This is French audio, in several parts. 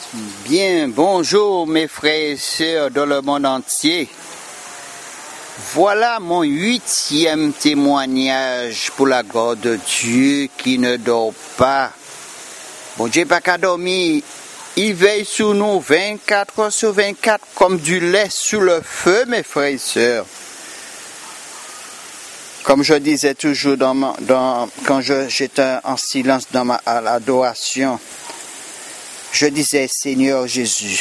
Bien, bonjour mes frères et sœurs dans le monde entier. Voilà mon 8e témoignage pour la gloire de Dieu qui ne dort pas. Bon Dieu pas qu'à dormir, il veille sur nous 24 heures sur 24 comme du lait sur le feu, mes frères et sœurs. Comme je disais toujours quand j'étais en silence à l'adoration, je disais, Seigneur Jésus,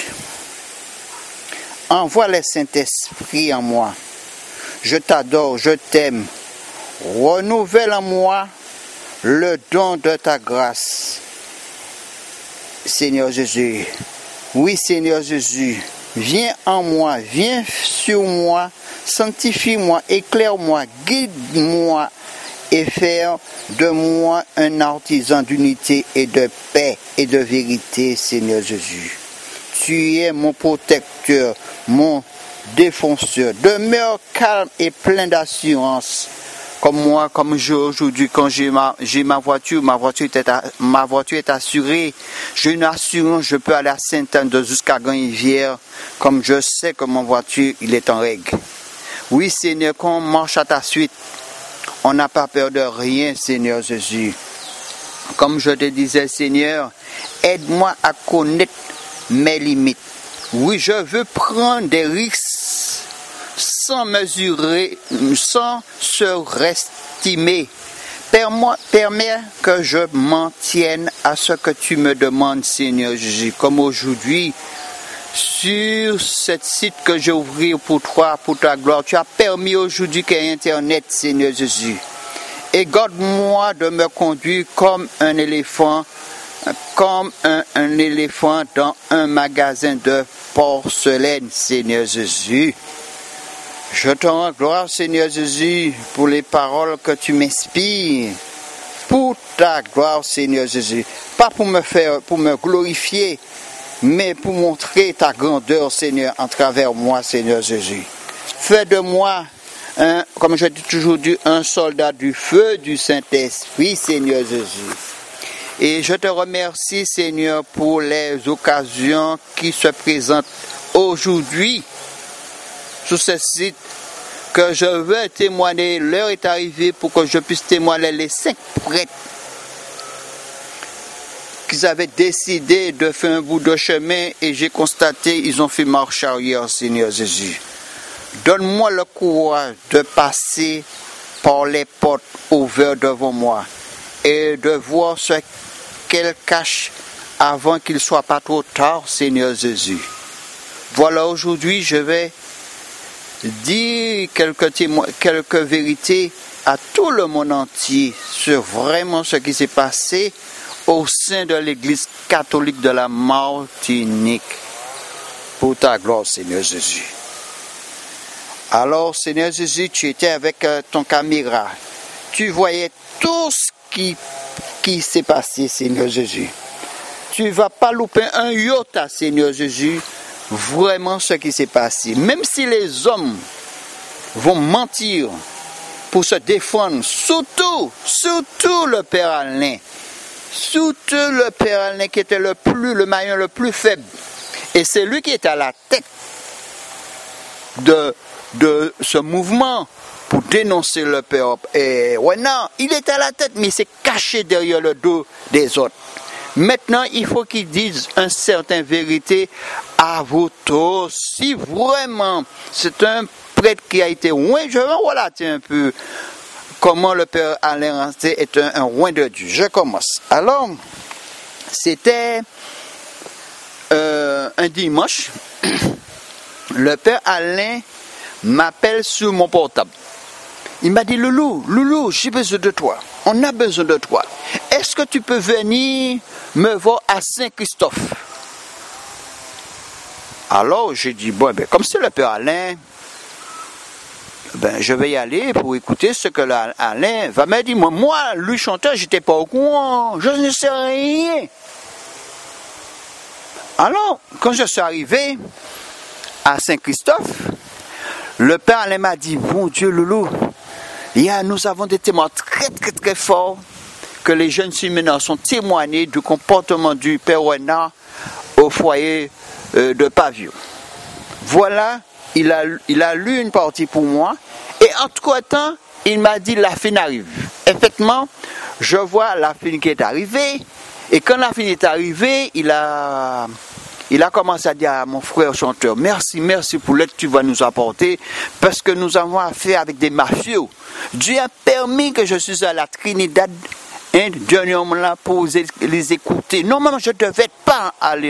envoie le Saint-Esprit en moi. Je t'adore, je t'aime. Renouvelle en moi le don de ta grâce. Seigneur Jésus, oui Seigneur Jésus, viens en moi, viens sur moi, sanctifie-moi, éclaire-moi, guide-moi et faire de moi un artisan d'unité et de paix et de vérité, Seigneur Jésus. Tu es mon protecteur, mon défenseur. Demeure calme et plein d'assurance. Comme moi, comme aujourd'hui, quand j'ai ma voiture est assurée. J'ai une assurance, je peux aller à Sainte-Anne jusqu'à Grand-Rivière, comme je sais que mon voiture, il est en règle. Oui, Seigneur, quand on marche à ta suite, on n'a pas peur de rien, Seigneur Jésus. Comme je te disais, Seigneur, aide-moi à connaître mes limites. Oui, je veux prendre des risques sans mesurer, sans surestimer. Permets que je m'en tienne à ce que tu me demandes, Seigneur Jésus. Comme aujourd'hui, sur ce site que j'ai ouvert pour toi, pour ta gloire, tu as permis aujourd'hui qu'il y ait Internet, Seigneur Jésus. Et garde-moi de me conduire comme un éléphant dans un magasin de porcelaine, Seigneur Jésus. Je te rends gloire, Seigneur Jésus, pour les paroles que tu m'inspires, pour ta gloire, Seigneur Jésus. Pas pour me glorifier, mais pour montrer ta grandeur, Seigneur, en travers moi, Seigneur Jésus. Fais de moi, comme je dis toujours, un soldat du feu du Saint-Esprit, Seigneur Jésus. Et je te remercie, Seigneur, pour les occasions qui se présentent aujourd'hui sur ce site, que je veux témoigner. L'heure est arrivée pour que je puisse témoigner les 5 prêtres qu'ils avaient décidé de faire un bout de chemin et j'ai constaté ils ont fait marche arrière, Seigneur Jésus. Donne-moi le courage de passer par les portes ouvertes devant moi et de voir ce qu'elles cachent avant qu'il ne soit pas trop tard, Seigneur Jésus. Voilà, aujourd'hui, je vais dire quelques vérités à tout le monde entier sur vraiment ce qui s'est passé au sein de l'Église catholique de la Martinique. Pour ta gloire, Seigneur Jésus. Alors, Seigneur Jésus, tu étais avec ton caméra. Tu voyais tout ce qui s'est passé, Seigneur Jésus. Tu ne vas pas louper un iota, Seigneur Jésus, vraiment ce qui s'est passé. Même si les hommes vont mentir pour se défendre, surtout le Père Alain. Surtout le Père Alain qui était le maillon le plus faible. Et c'est lui qui est à la tête de ce mouvement pour dénoncer le Père. Et ouais, non, il est à la tête, mais il s'est caché derrière le dos des autres. Maintenant, il faut qu'il dise une certaine vérité à vous tous. Si vraiment c'est un prêtre qui a été loin, je vais relater un peu comment le Père Alain est un roi de Dieu. Je commence. Alors, c'était un dimanche. Le Père Alain m'appelle sur mon portable. Il m'a dit, Loulou, j'ai besoin de toi. On a besoin de toi. Est-ce que tu peux venir me voir à Saint-Christophe? Alors, j'ai dit, bon, comme c'est le Père Alain, je vais y aller pour écouter ce que Alain va me dire. Moi, lui chanteur, j'étais pas au courant. Je ne sais rien. Alors, quand je suis arrivé à Saint-Christophe, le Père Alain m'a dit, bon Dieu, Loulou, nous avons des témoins très, très, très forts que les jeunes filles maintenant sont témoignés du comportement du Père Renard au foyer de pavillon. Voilà, il a lu une partie pour moi, et entre-temps, il m'a dit la fin arrive. Effectivement, je vois la fin qui est arrivée, et quand la fin est arrivée, il a commencé à dire à mon frère chanteur, merci pour l'aide que tu vas nous apporter, parce que nous avons affaire avec des mafieux. Dieu a permis que je sois à la Trinidad, dernièrement pour les écouter. Normalement, je ne devais pas aller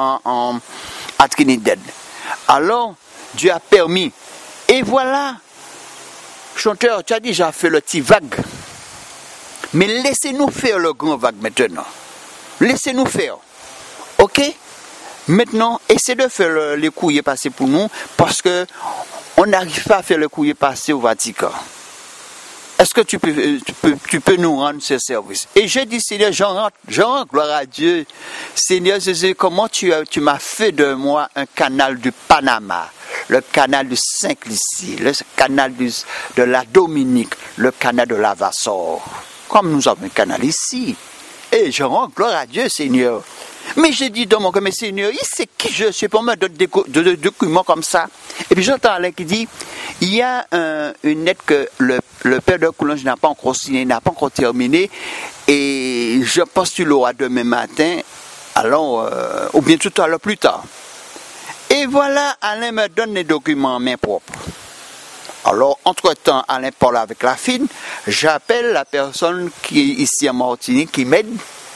à Trinidad. Alors, Dieu a permis. Et voilà, chanteur, tu as déjà fait le petit vague. Mais laissez-nous faire le grand vague maintenant. Laissez-nous faire. Ok? Maintenant, essayez de faire les courriers passer pour nous, parce que on n'arrive pas à faire le courrier passer au Vatican. Est-ce que tu peux nous rendre ce service? Et je dis, Seigneur, je rends gloire à Dieu. Seigneur Jésus, comment tu m'as fait de moi un canal du Panama, le canal du Saint-Lucie, le canal de la Dominique, le canal de la Vassor. Comme nous avons un canal ici. Et je rends gloire à Dieu, Seigneur. Mais j'ai dit dans mon cœur, mais Seigneur, il sait qui je suis pour me donner des documents comme ça. Et puis j'entends Alain qui dit, il y a une lettre que le père de Coulanges n'a pas encore signée, n'a pas encore terminée, et je pense que tu l'auras demain matin, alors, ou bien tout à l'heure plus tard. Et voilà, Alain me donne les documents en main propre. Alors, entre-temps, Alain parle avec la fille, j'appelle la personne qui est ici à Martinique, qui m'aide,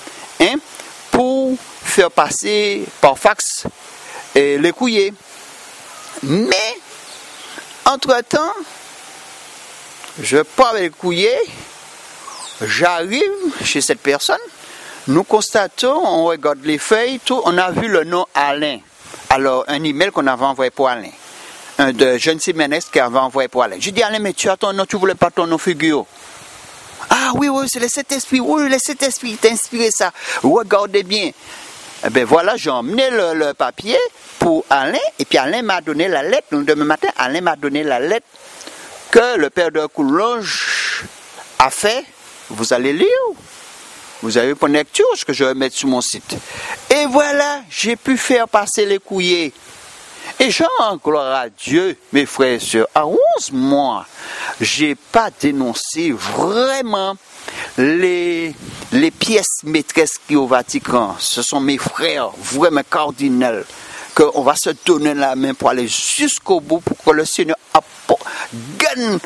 pour faire passer par fax les courriers. Mais, entre-temps, je pars avec les courriers, j'arrive chez cette personne, nous constatons, on regarde les feuilles, tout, on a vu le nom Alain. Alors, un email qu'on avait envoyé pour Alain. Un de Jeune Siménès qui avait envoyé pour Alain. Je dis, Alain, mais tu as ton nom, tu voulais pas ton nom figure. Ah oui, c'est le Saint-Esprit. Oui, le Saint-Esprit t'a inspiré ça. Regardez bien. Eh bien voilà, j'ai emmené le papier pour Alain, et puis Alain m'a donné la lettre. Donc demain matin, Alain m'a donné la lettre que le père de Coulanges a fait. Vous allez lire. Vous avez une lecture, ce que je vais mettre sur mon site. Et voilà, j'ai pu faire passer les courriers. Et je rends gloire à Dieu, mes frères et sœurs. À 11 mois, j'ai pas dénoncé vraiment les pièces maîtresses qui au Vatican. Ce sont mes frères, vraiment cardinaux, qu'on va se donner la main pour aller jusqu'au bout, pour que le Seigneur gagne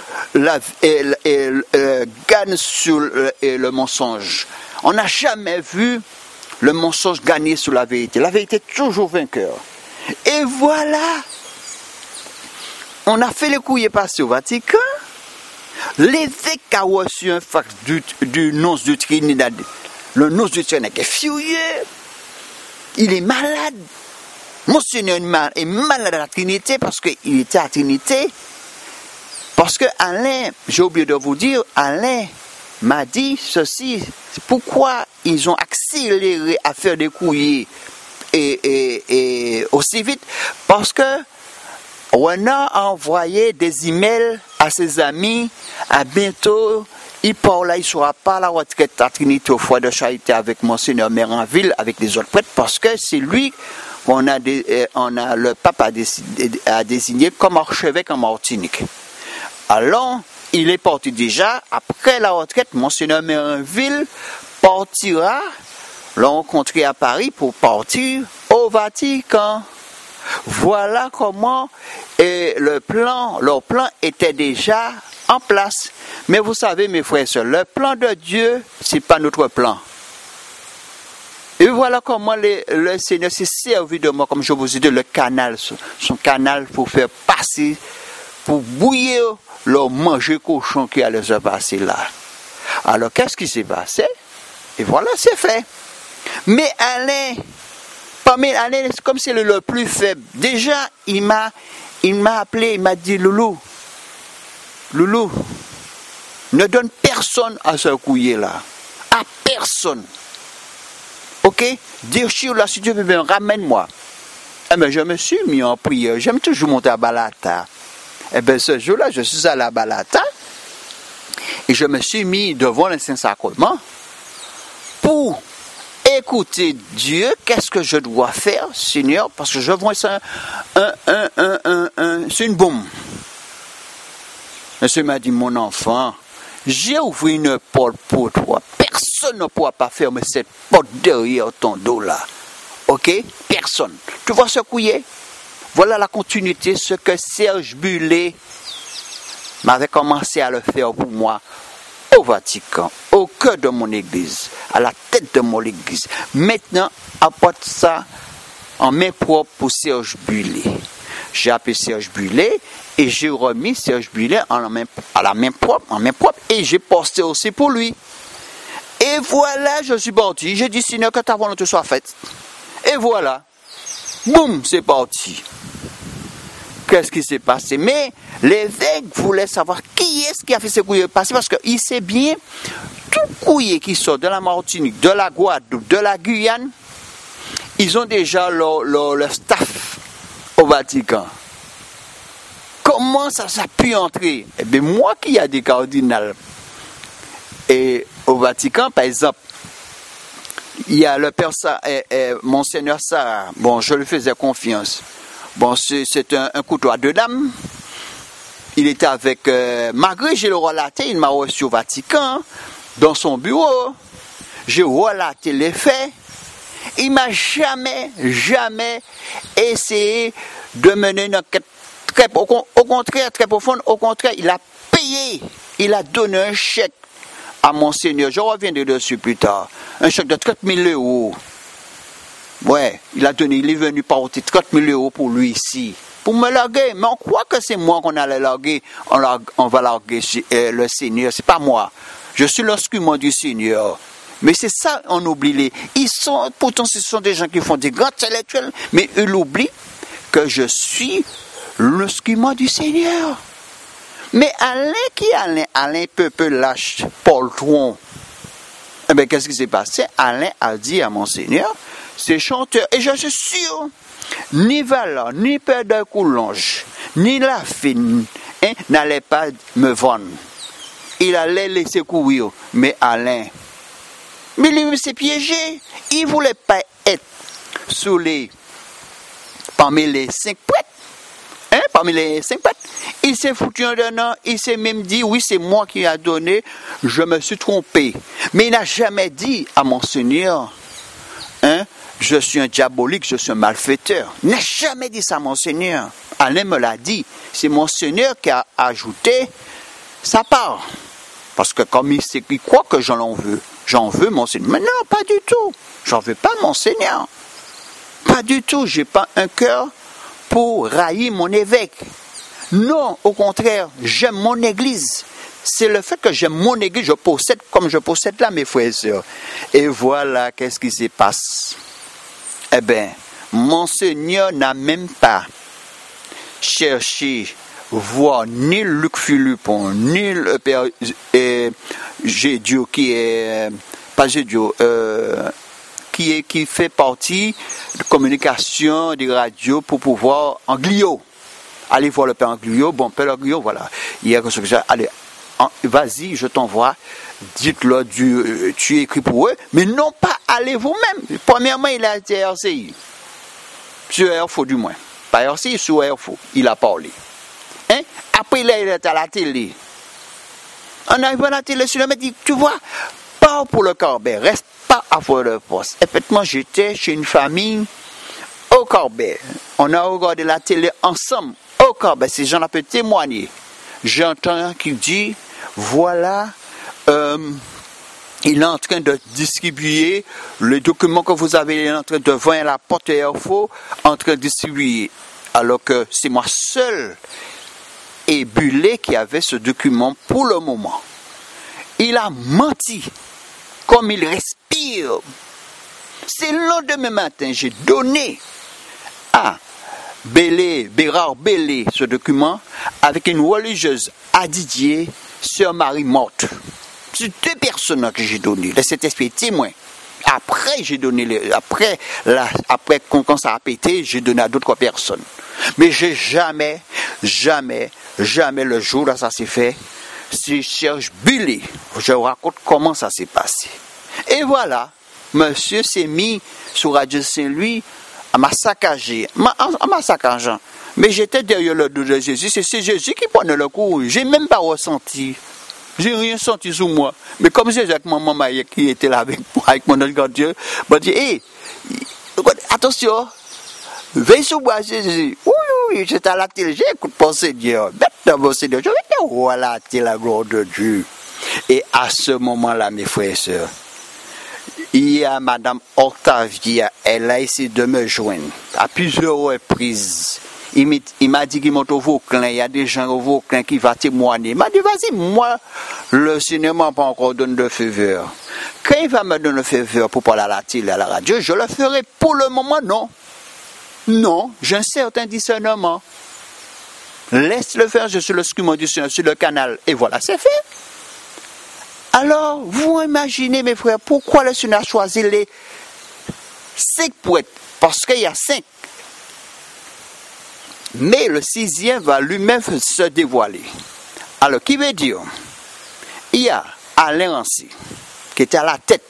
sur le mensonge. On n'a jamais vu le mensonge gagner sur la vérité. La vérité est toujours vainqueur. Et voilà, on a fait le courrier passer au Vatican. L'évêque a reçu un fax du nonce du Trinidad. Le nonce du Trinidad est furieux. Il est malade. Monseigneur est malade à la Trinité parce qu'il était à la Trinité. Parce que Alain, j'ai oublié de vous dire, Alain m'a dit ceci. Pourquoi ils ont accéléré à faire des courriers et aussi vite? Parce que Renan a envoyé des emails à ses amis. À bientôt, il part là, il ne sera pas à la retraite à Trinité au foyer de charité avec Monseigneur Méranville, avec les autres prêtres, parce que c'est lui le pape a désigné comme archevêque en Martinique. Alors, il est parti déjà. Après la retraite, Monseigneur Méranville partira, l'a rencontré à Paris pour partir au Vatican. Voilà comment leur plan était déjà en place. Mais vous savez, mes frères et sœurs, le plan de Dieu, ce n'est pas notre plan. Et voilà comment le Seigneur s'est servi de moi, comme je vous ai dit, le canal, son canal pour faire passer, pour bouillir leur manger cochon qui allait se passer là. Alors, qu'est-ce qui s'est passé? Et voilà, c'est fait. Mais Alain, comme c'est le plus faible, déjà, il m'a appelé, il m'a dit, Loulou, ne donne personne à ce courrier-là. À personne. Ok? Déchire-la, si tu veux bien, ramène-moi. Eh bien, je me suis mis en prière. J'aime toujours monter à Balata. Eh bien, ce jour-là, je suis à la Balata et je me suis mis devant le Saint-Sacrement pour écoutez Dieu, qu'est-ce que je dois faire, Seigneur, parce que je vois ça, c'est une bombe. Monsieur m'a dit, mon enfant, j'ai ouvert une porte pour toi. Personne ne pourra pas fermer cette porte derrière ton dos là. Ok? Personne. Tu vois ce couillet? Voilà la continuité, ce que Serge Bullet m'avait commencé à le faire pour moi au Vatican, au cœur de mon église, à la tête de mon église. Maintenant, apporte ça en main propre pour Serge Bullet. J'ai appelé Serge Bullet et j'ai remis Serge Bullet en main propre, et j'ai posté aussi pour lui. Et voilà, je suis parti. J'ai dit, Seigneur, que ta volonté soit faite. Et voilà. Boum, c'est parti. Qu'est-ce qui s'est passé? Mais l'évêque voulait savoir qui est-ce qui a fait ce couillé passer, parce qu'il sait bien, tout couillé qui sort de la Martinique, de la Guadeloupe, de la Guyane, ils ont déjà leur staff au Vatican. Comment ça a pu entrer? Eh bien, moi qui ai des cardinals et au Vatican, par exemple, il y a le père Monseigneur Sarah. Bon, je lui faisais confiance. Bon, c'est un couteau à deux dames. Il était avec, malgré j'ai le relaté, il m'a reçu au Vatican, dans son bureau. J'ai relaté les faits. Il m'a jamais essayé de mener une enquête au contraire, très profonde. Au contraire, il a payé, il a donné un chèque à Monseigneur. Je reviendrai dessus plus tard. Un chèque de 30 000 €. Ouais, il est venu porter 30 000 € pour lui ici, pour me larguer. Mais on croit que c'est moi qu'on allait larguer. On va larguer le Seigneur. C'est pas moi. Je suis l'instrument du Seigneur. Mais c'est ça, on oublie. Pourtant, ce sont des gens qui font des grands intellectuels, mais ils oublient que je suis l'instrument du Seigneur. Mais Alain peu lâche, Paul Tron. Eh bien, qu'est-ce qui s'est passé? Alain a dit à Monseigneur, ces chanteurs, et je suis sûr, ni Valor, ni Père de Coulanges, ni Lafine, n'allaient pas me vendre. Il allait laisser courir, mais Alain, mais lui s'est piégé. Il ne voulait pas être parmi les 5 prêtres. Parmi les 5 prêtres. Il s'est foutu en donnant, il s'est même dit, oui, c'est moi qui ai donné, je me suis trompé. Mais il n'a jamais dit à Monseigneur, je suis un diabolique, je suis un malfaiteur. Il n'a jamais dit ça à Monseigneur. Alain me l'a dit. C'est Monseigneur qui a ajouté sa part. Parce que comme il croit que j'en veux Monseigneur. Mais non, pas du tout. J'en veux pas Monseigneur. Pas du tout. J'ai pas un cœur pour railler mon évêque. Non, au contraire, j'aime mon église. C'est le fait que j'aime mon église, je possède comme je possède là, mes frères et sœurs. Et voilà, qu'est-ce qui se passe? Eh bien, Monseigneur n'a même pas cherché voir ni Luc Philippon, ni le père Gédio qui est pas Gédio, qui fait partie de communication, de radio pour pouvoir Anglio. Allez voir le père Anglio, bon père Anglio, voilà. Hier que ça, allez, vas-y, je t'envoie. Dites-leur tu écris pour eux, mais non pas allez vous-même. Premièrement, il a été RCI. Sur RFO du moins. Pas RCI, sur RFO. Il a parlé. Après, il est à la télé. En arrivant à la télé, il m'a dit, tu vois, pars pour le Corbet, reste pas à Fort-de-France. Effectivement, j'étais chez une famille au Corbet. On a regardé la télé ensemble au Corbet. Ces gens-là peuvent témoigner. J'entends qu'il dit, voilà, il est en train de distribuer le document que vous avez, il est en train de vendre à la porte RFO, en train de distribuer. Alors que c'est moi seul et Bullet qui avait ce document pour le moment. Il a menti comme il respire. C'est le lendemain matin, j'ai donné à Bérard Bellé ce document avec une religieuse à Didier, Sœur Marie morte. C'est 2 personnes que j'ai donné. Le Saint-Esprit est témoin. Après, j'ai donné, après quand ça a pété, j'ai donné à d'autres personnes. Mais j'ai jamais le jour où ça s'est fait, c'est Serge Bullet. Je vous raconte comment ça s'est passé. Et voilà, monsieur s'est mis sur Radio Saint-Louis à m'a saccagé, en m'a saccageant. Mais j'étais derrière le dos de Jésus, c'est Jésus qui prenait le coup. J'ai même pas ressenti. J'ai rien senti sous moi. Mais comme c'est avec mon maman qui était là avec moi, avec mon ange Dieu, m'a dit, hé, attention, veille sur moi, Jésus. Oui, j'étais à la télé, j'écoute mon Seigneur. Maintenant, mon Seigneur, je vais te relater la gloire de Dieu. Et à ce moment-là, mes frères et sœurs, il y a Madame Octavia, elle a essayé de me joindre à plusieurs reprises. Il m'a dit qu'il monte au Vauclin, il y a des gens au Vauclin qui vont témoigner. Il m'a dit, vas-y, moi, le Seigneur m'a pas encore donné de faveur. Quand il va me donner le faveur pour parler à la télé, à la radio, je le ferai. Pour le moment, non. Non, j'ai un certain discernement. Laisse-le faire, je suis le scument du Seigneur sur le canal. Et voilà, c'est fait. Alors, vous imaginez, mes frères, pourquoi le Seigneur a choisi les 5 poètes? Parce qu'il y a 5. Mais le 6e va lui-même se dévoiler. Alors, qui veut dire? Il y a Alain Rancy, qui était à la tête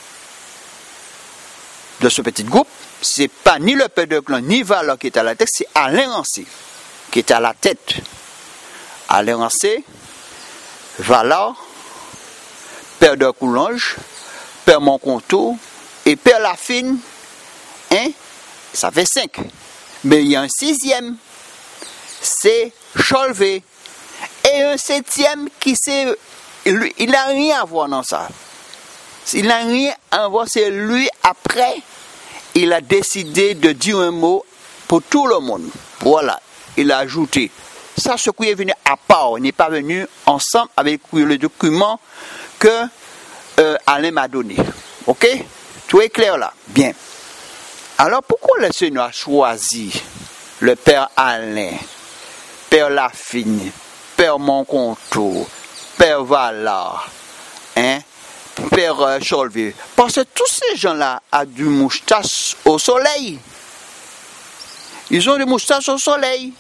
de ce petit groupe. Ce n'est pas ni le père de clan, ni Valor qui était à la tête, c'est Alain Rancy qui était à la tête. Alain Rancy, Valor, Père de Coulange, Père Moncontour et Père Lafine, hein? Ça fait 5. Mais il y a un 6e, c'est Cholvé. Et un 7e qui c'est, il n'a rien à voir dans ça. Il n'a rien à voir, c'est lui après, il a décidé de dire un mot pour tout le monde. Voilà, il a ajouté. Ça, ce qui est venu à part, il n'est pas venu ensemble avec le document que Alain m'a donné. Ok? Tout est clair là? Bien. Alors pourquoi le Seigneur a choisi le Père Alain, Père Lafine, Père Moncontour, Père Valard, hein, Père Cholvé? Parce que tous ces gens-là ont du moustache au soleil. Ils ont des moustaches au soleil.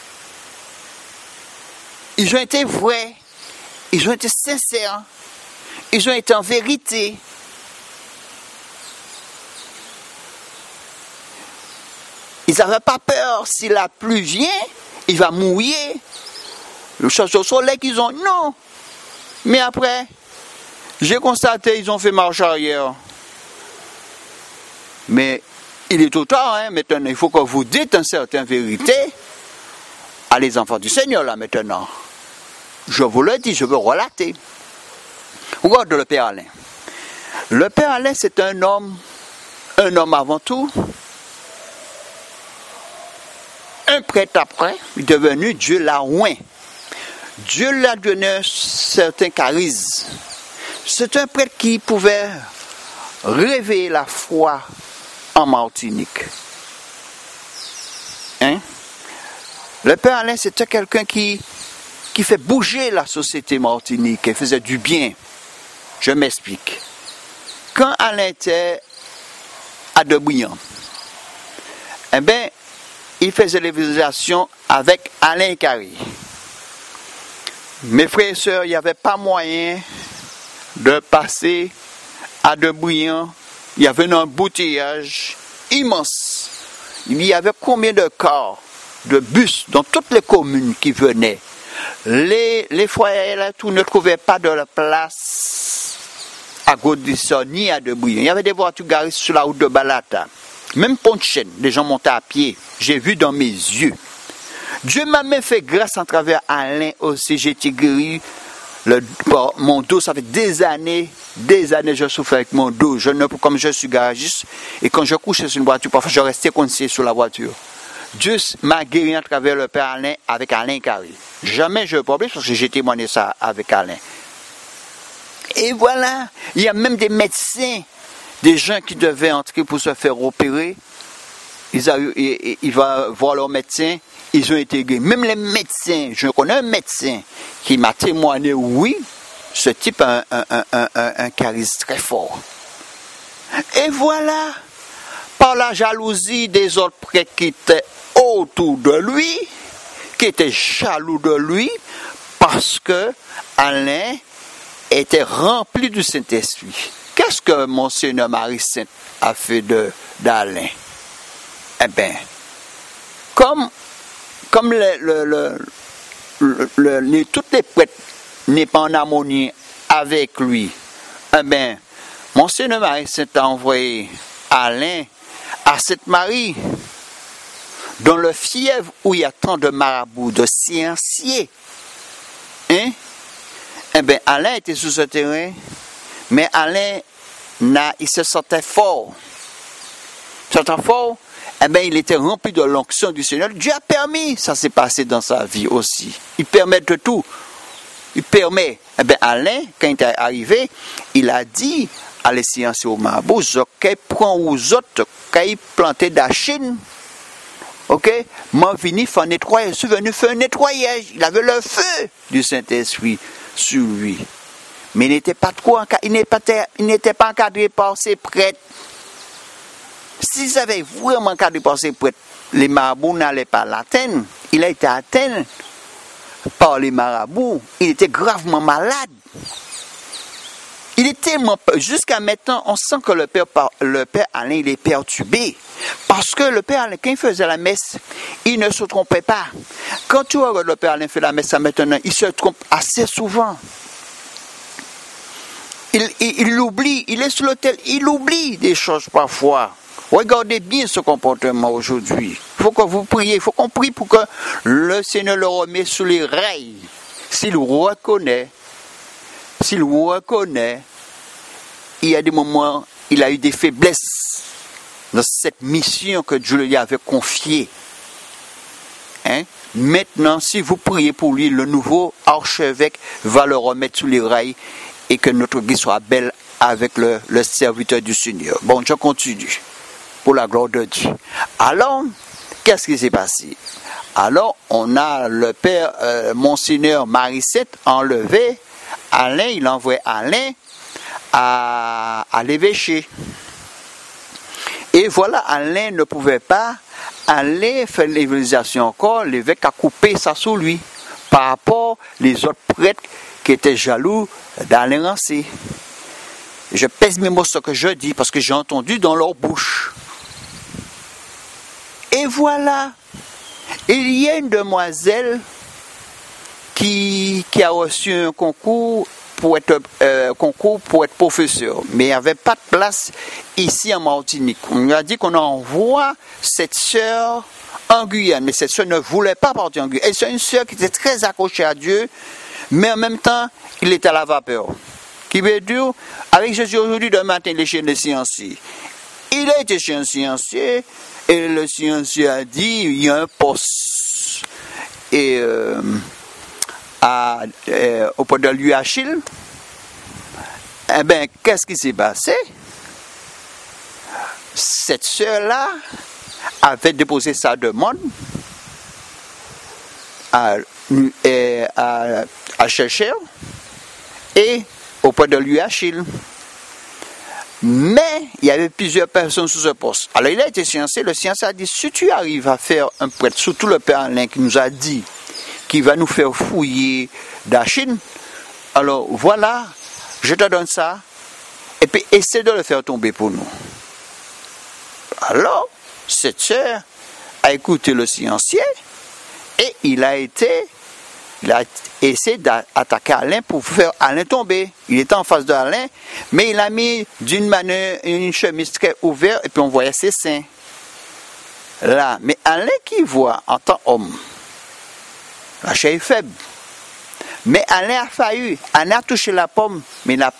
Ils ont été vrais. Ils ont été sincères. Ils ont été en vérité. Ils n'avaient pas peur. Si la pluie vient, il va mouiller. Le chasse au soleil qu'ils ont, non. Mais après, j'ai constaté, ils ont fait marche arrière. Mais il est trop tard, hein, maintenant. Il faut que vous dites une certaine vérité à les enfants du Seigneur, là, maintenant. Je vous le dis, je veux relater. Regarde le Père Alain. Le Père Alain, c'est un homme avant tout, un prêtre après, devenu Dieu l'a oint. Dieu l'a donné un certain charisme. C'est un prêtre qui pouvait réveiller la foi en Martinique. Hein? Le Père Alain, c'était quelqu'un qui fait bouger la société martinique, qui faisait du bien. Je m'explique. Quand Alain était à Debriand, eh bien, il faisait l'évangélisation avec Alain Carré. Mes frères et sœurs, il n'y avait pas moyen de passer à Debriand. Il y avait un embouteillage immense. Il y avait combien de cars, de bus dans toutes les communes qui venaient. Les foyers là, tout ne trouvaient pas de la place à Gaudisson ni à Debriand. Il y avait des voitures garées sur la route de Balata. Même Pont-de-Chêne, les gens montaient à pied. J'ai vu dans mes yeux. Dieu m'a même fait grâce en travers Alain aussi. J'ai été guéri. Mon dos, ça fait des années, je souffre avec mon dos. Comme je suis garagiste, et quand je couchais sur une voiture, parfois je restais coincé sur la voiture. Dieu m'a guéri à travers le Père Alain avec Alain Carré. Jamais je n'ai pas oublié parce que j'ai témoigné ça avec Alain. Et voilà, il y a même des médecins, des gens qui devaient entrer pour se faire opérer. Ils vont voir leur médecin, ils ont été guéris. Même les médecins, je connais un médecin qui m'a témoigné, oui, ce type a un charisme très fort. Et voilà, par la jalousie des autres prêtres qui étaient autour de lui, qui étaient jaloux de lui, parce que Alain était rempli du Saint-Esprit. qu'est-ce que Monseigneur Marie-Sainte a fait d'Alain? Eh bien, comme toutes les prêtres n'est pas en harmonie avec lui, eh bien, Monseigneur Marie-Sainte a envoyé Alain à cette Marie, dans le fièvre où il y a tant de marabouts, de scienciers. Hein? Eh bien, Alain était sur ce terrain, mais Alain, il se sentait fort. Eh bien, il était rempli de l'onction du Seigneur. Dieu a permis, ça s'est passé dans sa vie aussi. Il permet de tout. Il permet. Eh bien, Alain, quand il est arrivé, il a dit à les scienciers au marabout, qu'il prend aux autres, qu'il plantait de la Chine. Ok, moi venu faire nettoyer, je suis venu faire un nettoyage. Il avait le feu du Saint-Esprit sur lui. Mais il n'était pas encadré par ses prêtres. S'ils avaient vraiment encadré par ses prêtres, les marabouts n'allaient pas l'atteindre. Il a été atteint par les marabouts. Il était gravement malade. Il est tellement, jusqu'à maintenant, on sent que le père Alain, il est perturbé. Parce que le père Alain, quand il faisait la messe, il ne se trompait pas. Quand tu regardes le père Alain faire la messe maintenant, il se trompe assez souvent. Il oublie, il est sur l'autel, il oublie des choses parfois. Regardez bien ce comportement aujourd'hui. Il faut que vous priez, il faut qu'on prie pour que le Seigneur le remette sous les rails. S'il reconnaît, il y a des moments, il a eu des faiblesses dans cette mission que Dieu lui avait confiée. Hein? Maintenant, si vous priez pour lui, le nouveau archevêque va le remettre sous les rails et que notre église soit belle avec le serviteur du Seigneur. Bon, je continue. Pour la gloire de Dieu. Alors, qu'est-ce qui s'est passé? Alors, on a le père Monseigneur Marie-Sainte enlevé. Alain, il envoie Alain à l'évêché. Et voilà, Alain ne pouvait pas aller faire l'évangélisation encore. L'évêque a coupé ça sous lui par rapport aux autres prêtres qui étaient jaloux d'Alain Rancé. Je pèse mes mots ce que je dis parce que j'ai entendu dans leur bouche. Et voilà, il y a une demoiselle qui a reçu un concours pour être professeur, mais il n'y avait pas de place ici en Martinique. On lui a dit qu'on envoie cette sœur en Guyane, mais cette sœur ne voulait pas partir en Guyane. Et c'est une sœur qui était très accrochée à Dieu, mais en même temps, il était à la vapeur. Qui veut dire, avec Jésus aujourd'hui, demain matin, il est chez les scienciers. Il a été chez un sciencier, et le sciencier a dit, il y a un poste. Et auprès de lui, Achille, eh bien, qu'est-ce qui s'est passé? Cette sœur-là avait déposé sa demande à chercher et auprès de lui, Achille. Mais il y avait plusieurs personnes sous ce poste. Alors il a été sciencier. Le sciencier a dit, si tu arrives à faire un prêtre, surtout le père Alain qui nous a dit qu'il va nous faire fouiller d'Achille, alors voilà, je te donne ça, et puis essaie de le faire tomber pour nous. Alors, cette sœur a écouté le sciencier, et il a essayé d'attaquer Alain pour faire Alain tomber. Il était en face de Alain, mais il a mis d'une manière une chemise très ouverte et puis on voyait ses seins. Là, mais Alain qui voit en tant qu'homme, la chair est faible. Mais Alain a failli, Alain a touché la pomme, mais il a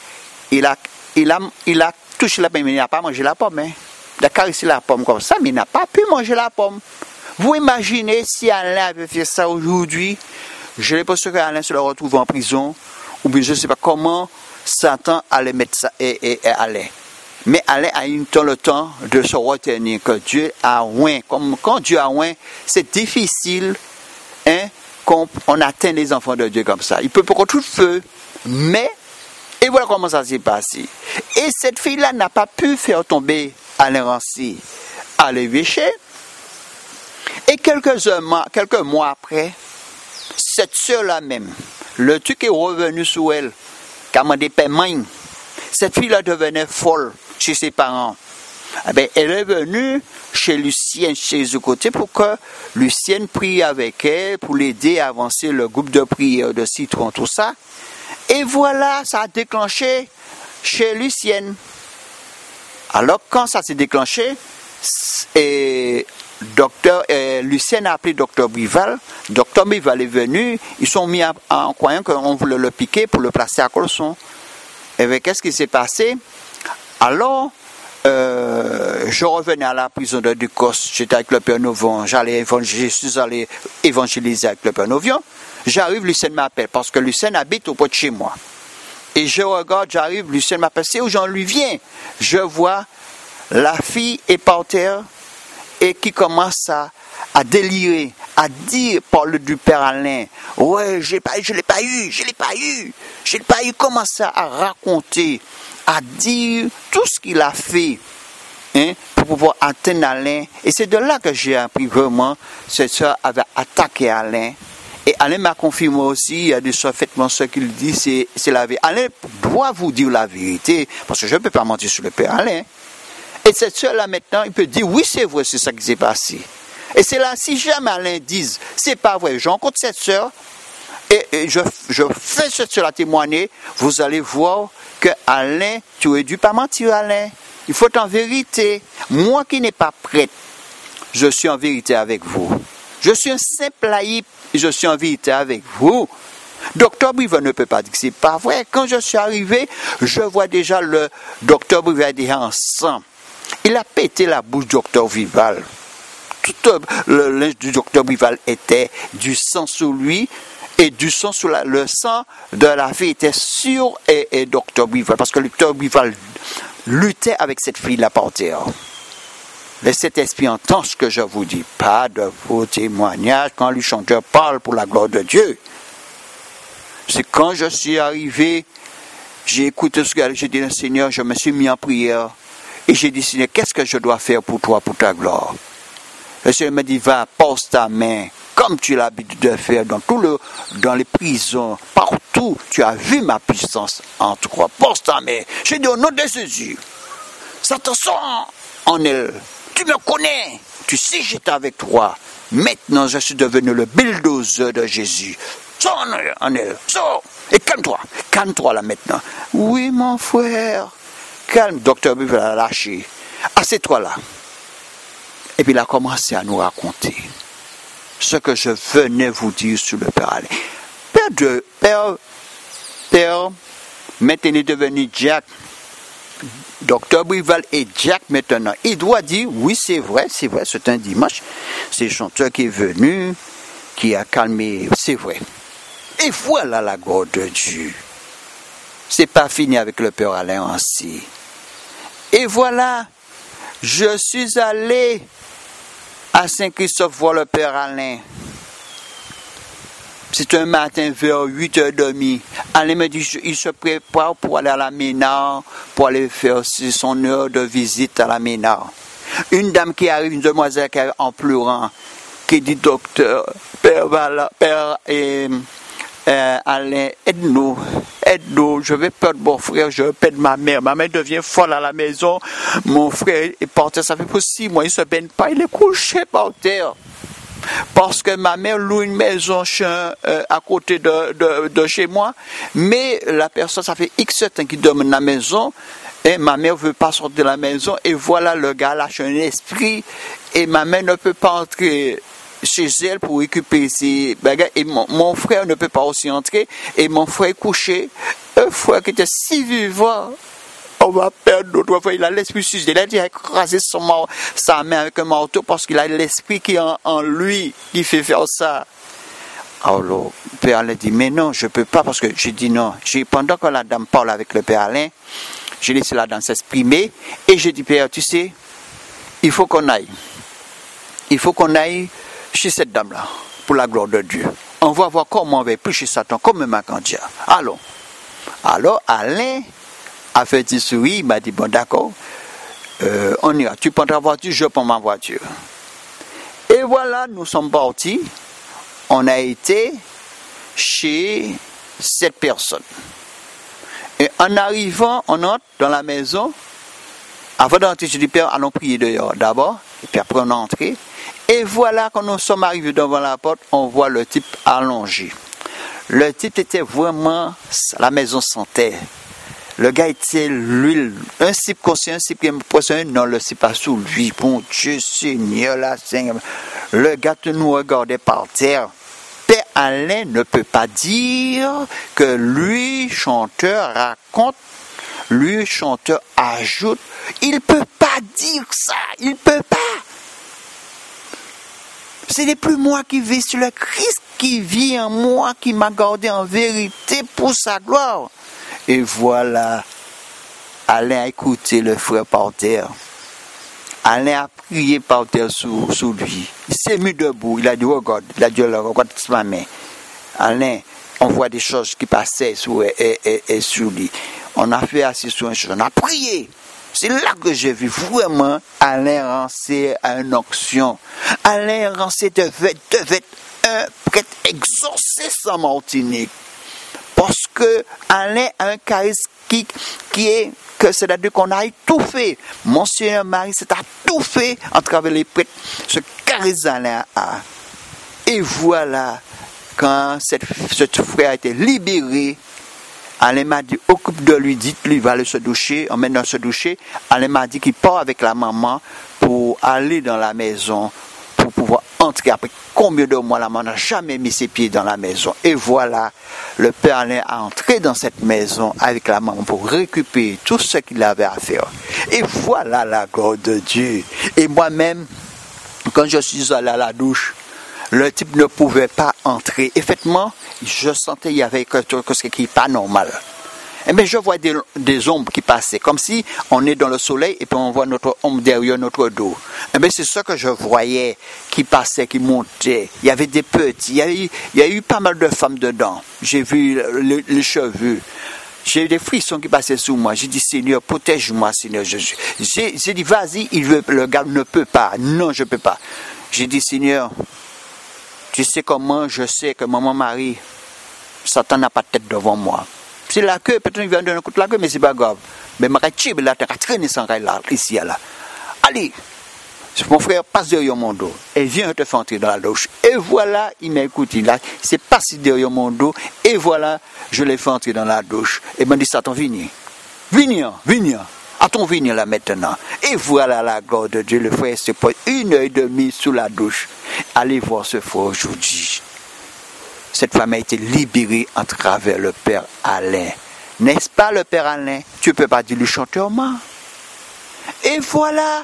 touché la pomme, mais il n'a pas mangé la pomme. Hein. Il a caressé la pomme comme ça, mais il n'a pas pu manger la pomme. Vous imaginez si Alain avait fait ça aujourd'hui, je ne sais pas si Alain se le retrouve en prison, ou bien je ne sais pas comment Satan allait mettre ça et Alain. Mais Alain a eu le temps de se retenir que Dieu a oint. Comme quand Dieu a oint, c'est difficile qu'on atteint les enfants de Dieu comme ça. Il peut prendre tout le feu, mais, et voilà comment ça s'est passé. Et cette fille-là n'a pas pu faire tomber Alain Rancé à l'évêché. Et quelques mois après, cette sœur-là même, le truc est revenu sur elle, qui a demandé paiement. Cette fille-là devenait folle chez ses parents. Eh bien, elle est venue chez Lucienne, chez ce côté, pour que Lucienne prie avec elle, pour l'aider à avancer le groupe de prière de Citron, tout ça. Et voilà, ça a déclenché chez Lucienne. Alors, quand ça s'est déclenché, Lucienne a appelé Dr Brival. Dr Brival est venu, ils sont mis en croyant qu'on voulait le piquer pour le placer à Colson. Et bien, qu'est-ce qui s'est passé? Alors, je revenais à la prison de Ducos, j'étais avec le Père Novion, je suis allé évangéliser avec le Père Novion. J'arrive, Lucienne m'appelle, parce que Lucienne habite auprès de chez moi. Et je regarde, j'arrive, Lucienne m'appelle, c'est où j'en lui viens. Je vois la fille est par terre et qui commence à délirer, à dire, parle du Père Alain, ouais, je l'ai pas eu, commence à raconter, à dire tout ce qu'il a fait, hein, pour pouvoir atteindre Alain. Et c'est de là que j'ai appris vraiment, cette soeur avait attaqué Alain. Et Alain m'a confirmé aussi, il a dit, faites-moi ce qu'il dit, c'est la vérité. Alain doit vous dire la vérité, parce que je ne peux pas mentir sur le Père Alain. Et cette soeur-là, maintenant, il peut dire, oui, c'est vrai, c'est ça qui s'est passé. Et c'est là, si jamais Alain dise, c'est pas vrai, je rencontre cette soeur, et je fais cette soeur-là témoigner, vous allez voir que Alain, tu aurais dû pas mentir, Alain. Il faut être en vérité. Moi qui n'ai pas prête, je suis en vérité avec vous. Je suis un simple laïc, je suis en vérité avec vous. Docteur Brival ne peut pas dire que c'est pas vrai. Quand je suis arrivé, je vois déjà le docteur Brival déjà en sang. Il a pété la bouche du docteur Brival. Tout le linge du docteur Brival était du sang sur lui et du sang sur le sang de la fille était sur et docteur Brival. Parce que le docteur Brival luttait avec cette fille-là par terre. Le Saint-Esprit entend ce que je vous dis, pas de vos témoignages quand le chanteur parle pour la gloire de Dieu. C'est quand je suis arrivé, j'ai écouté ce que j'ai dit, Seigneur, je me suis mis en prière et j'ai dit, Seigneur, qu'est-ce que je dois faire pour toi, pour ta gloire? Le Seigneur me dit, va, pose ta main, comme tu l'as l'habitude de faire dans les prisons, partout, tu as vu ma puissance en toi, pose ta main. J'ai dit, au nom de Jésus, ça te sent en elle. Tu me connais, tu sais j'étais avec toi. Maintenant, je suis devenu le bulldozer de Jésus. Sors en elle, sors. Et calme-toi là maintenant. Oui, mon frère. Calme, docteur Bible a lâché. Assieds-toi là. Et puis il a commencé à nous raconter ce que je venais vous dire sur le Père Alain. Père, maintenant est devenu Jack. Docteur Brival et Jack maintenant, il doit dire, oui c'est vrai, c'est un dimanche, c'est le chanteur qui est venu, qui a calmé, c'est vrai. Et voilà la gloire de Dieu. C'est pas fini avec le Père Alain ainsi. Et voilà, je suis allé à Saint-Christophe voir le Père Alain. C'est un matin vers 8h30. Alain me dit, il se prépare pour aller à la Ménard, pour aller faire son heure de visite à la Ménard. Une dame qui arrive, une demoiselle qui arrive en pleurant, qui dit, docteur, Père Alain, aide-nous, je vais perdre mon frère, je vais perdre ma mère devient folle à la maison, mon frère est par terre, ça fait pour 6 mois, il ne se baigne pas, il est couché par terre. Parce que ma mère loue une maison à côté de chez moi, mais la personne, ça fait X temps qu'il dorme dans la maison, et ma mère ne veut pas sortir de la maison, et voilà, le gars lâche un esprit, et ma mère ne peut pas entrer chez elle pour récupérer ses bagages, et mon frère ne peut pas aussi entrer, et mon frère est couché, un frère qui était si vivant. On va perdre notre frère, il a l'esprit suicide. Il a dit écraser sa main avec un marteau parce qu'il a l'esprit qui est en lui qui fait faire ça. Alors, le Père Alain dit, mais non, je ne peux pas parce que j'ai dit non. Pendant que la dame parle avec le Père Alain, j'ai laissé la dame s'exprimer et j'ai dit, Père, tu sais, il faut qu'on aille. Il faut qu'on aille chez cette dame-là pour la gloire de Dieu. On va voir comment on va prêcher Satan comme un macandia. Allons. Alors, Alain a fait du souris, il m'a dit, bon d'accord, on ira, tu prends ta voiture, je prends ma voiture. Et voilà, nous sommes partis, on a été chez cette personne. Et en arrivant, on entre dans la maison. Avant d'entrer, je dis, Père, allons prier dehors d'abord. Et puis après, on est entré. Et voilà, quand nous sommes arrivés devant la porte, on voit le type allongé. Le type était vraiment... La maison sentait. Le gars était l'huile. Un cipe conscient, un cipe qui me poisson, non, le cipe pas sous lui. Bon Dieu, Seigneur, la Seigneur. Le gars nous regardait par terre. Père Alain ne peut pas dire que lui, chanteur, raconte, lui, chanteur, ajoute. Il ne peut pas dire ça. Il ne peut pas. Ce n'est plus moi qui vis sur le Christ qui vit en moi, qui m'a gardé en vérité pour sa gloire. Et voilà, Alain a écouté le frère par terre. Alain a prié par terre sous lui. Il s'est mis debout, il a dit, regarde, regarde ma main. Alain, on voit des choses qui passaient sous lui. On a fait assis sur un chose, on a prié. C'est là que j'ai vu vraiment Alain Rancé à une onction. Alain Rancé devait un prêtre exorciste en Martinique. Parce que Alain a un charisme qui est que c'est-à-dire qu'on a tout fait. Monseigneur Marie, c'est à tout fait en travers les prêtres. Ce charisme Alain a. Et voilà, quand ce frère a été libéré, Alain m'a dit, occupe de lui, dites-lui, va aller se doucher, emmène dans se doucher. Alain m'a dit qu'il part avec la maman pour aller dans la maison, pour pouvoir entrer. Après combien de mois, la maman n'a jamais mis ses pieds dans la maison. Et voilà, le père Alain a entré dans cette maison avec la maman pour récupérer tout ce qu'il avait à faire. Et voilà la gloire de Dieu. Et moi-même, quand je suis allé à la douche, le type ne pouvait pas entrer. Effectivement, je sentais qu'il y avait quelque chose qui n'est pas normal. Eh bien, je vois des ombres qui passaient, comme si on est dans le soleil et puis on voit notre ombre derrière notre dos. Eh bien, c'est ça que je voyais qui passait, qui montait. Il y avait des petits, il y a eu pas mal de femmes dedans. J'ai vu les cheveux. J'ai eu des frissons qui passaient sous moi. J'ai dit, Seigneur, protège-moi, Seigneur Jésus. J'ai dit, vas-y, le gars ne peut pas. Non, je ne peux pas. J'ai dit, Seigneur, tu sais comment je sais que maman Marie, Satan n'a pas de tête devant moi. C'est la queue, peut-être qu'il vient de donner un coup de la queue, mais c'est pas grave. Mais ma tchibe là, tu as traîné sans là, ici, là. Allez, mon frère passe derrière mon dos et viens te faire entrer dans la douche. Et voilà, il m'a écouté là, il s'est passé derrière mon dos et voilà, je l'ai fait entrer dans la douche. Et il m'a dit, Satan, viens. À-t-on venir là maintenant? Et voilà la gloire de Dieu. Le frère se pose 1h30 sous la douche. Allez voir ce frère aujourd'hui. Cette femme a été libérée à travers le Père Alain. N'est-ce pas le Père Alain? Tu ne peux pas dire le chanteur moi. Et voilà.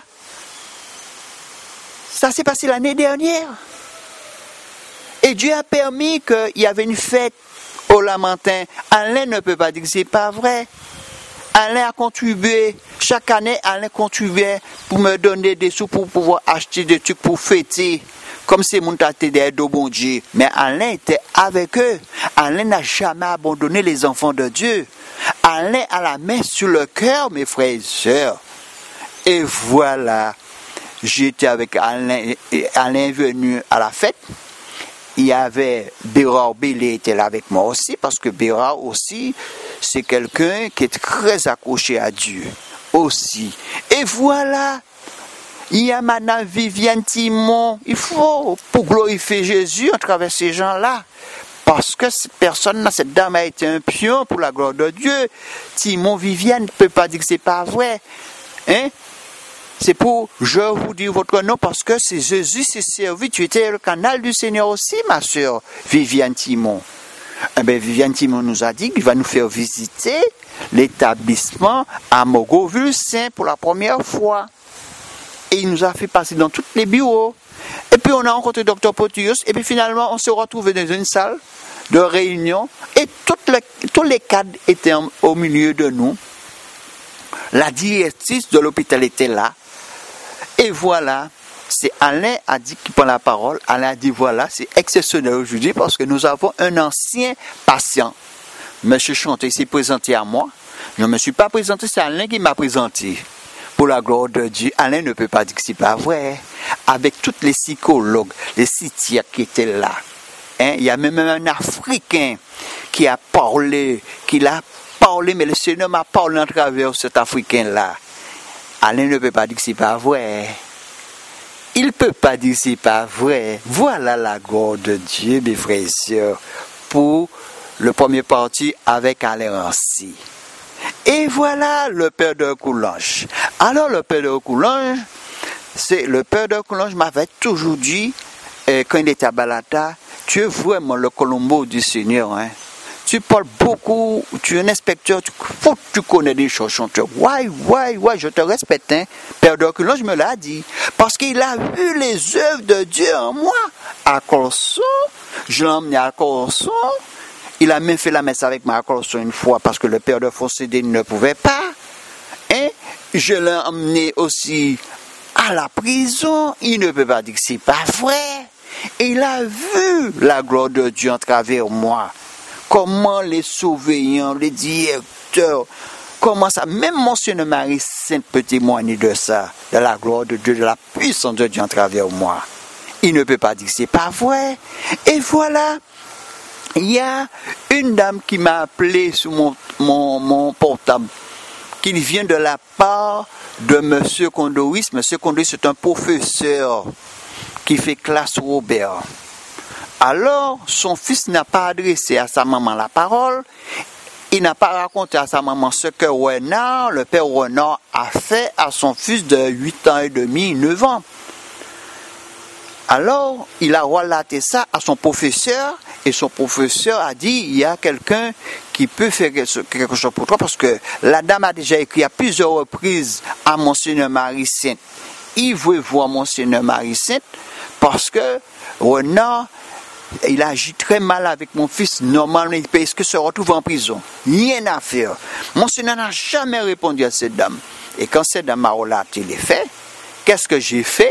Ça s'est passé l'année dernière. Et Dieu a permis qu'il y avait une fête au Lamentin. Alain ne peut pas dire que ce n'est pas vrai. Alain a contribué, chaque année Alain contribuait pour me donner des sous pour pouvoir acheter des trucs pour fêter. Comme c'est mon tâté d'aide au bon Dieu. Mais Alain était avec eux. Alain n'a jamais abandonné les enfants de Dieu. Alain a la main sur le cœur, mes frères et sœurs. Et voilà, j'étais avec Alain. Alain est venu à la fête. Il y avait Bérard Bélé était là avec moi aussi, parce que Bérard aussi, c'est quelqu'un qui est très accroché à Dieu aussi. Et voilà, il y a Madame Viviane Timon. Il faut, pour glorifier Jésus à travers ces gens-là, parce que cette personne-là, cette dame a été un pion pour la gloire de Dieu. Timon Viviane ne peut pas dire que c'est pas vrai. Hein? C'est pour, je vous dis votre nom, parce que c'est Jésus s'est servi. Tu étais le canal du Seigneur aussi, ma soeur Viviane Timon. Eh bien, Viviane Timon nous a dit qu'il va nous faire visiter l'établissement à Mogoville-Saint pour la première fois. Et il nous a fait passer dans tous les bureaux. Et puis on a rencontré Dr Potius. Et puis finalement, on s'est retrouvé dans une salle de réunion. Et tous les cadres étaient au milieu de nous. La directrice de l'hôpital était là. Et voilà, c'est Alain a dit qu'il prend la parole. Alain a dit voilà, c'est exceptionnel aujourd'hui parce que nous avons un ancien patient. Monsieur Chanté s'est présenté à moi. Je ne me suis pas présenté, c'est Alain qui m'a présenté. Pour la gloire de Dieu, Alain ne peut pas dire que ce n'est pas vrai. Avec tous les psychologues, les psychiatres qui étaient là. Hein, il y a même un Africain qui a parlé, qui a parlé, mais le Seigneur m'a parlé à travers cet Africain-là. Alain ne peut pas dire que c'est pas vrai. Il ne peut pas dire que c'est pas vrai. Voilà la gloire de Dieu, mes frères et sœurs, pour le premier parti avec Alain Rancy. Et voilà le père de Coulanges. Alors le père de Coulanges, le père de Coulanges m'avait toujours dit, quand il était à Balata, tu es vraiment le Colombo du Seigneur. Hein. Tu parles beaucoup, tu es un inspecteur, faut que tu connais des choses. Ouais, je te respecte. Hein. Père de Coulanges me l'a dit. Parce qu'il a vu les œuvres de Dieu en moi. À Corson, je l'ai emmené à Corson. Il a même fait la messe avec moi à Corson une fois parce que le père de Fossédé ne pouvait pas. Et je l'ai emmené aussi à la prison. Il ne peut pas dire que c'est pas vrai. Et il a vu la gloire de Dieu en travers moi. Comment les surveillants, les directeurs, comment ça, même Monseigneur Marie Sainte peut témoigner de ça, de la gloire de Dieu, de la puissance de Dieu en travers moi. Il ne peut pas dire que c'est pas vrai. Et voilà, il y a une dame qui m'a appelé sur mon portable, qui vient de la part de M. Condoris. M. Condoris, c'est un professeur qui fait classe Robert. Alors, son fils n'a pas adressé à sa maman la parole. Il n'a pas raconté à sa maman ce que Renard, le père Renard, a fait à son fils de 8 ans et demi, 9 ans. Alors, il a relaté ça à son professeur, et son professeur a dit, il y a quelqu'un qui peut faire quelque chose pour toi, parce que la dame a déjà écrit à plusieurs reprises à Monseigneur Marie Sainte. Il veut voir Monseigneur Marie Sainte, parce que Renard, il agit très mal avec mon fils. Normalement, il peut se retrouve en prison. Rien à faire. Monseigneur n'a jamais répondu à cette dame. Et quand cette dame m'a relaté les faits, qu'est-ce que j'ai fait?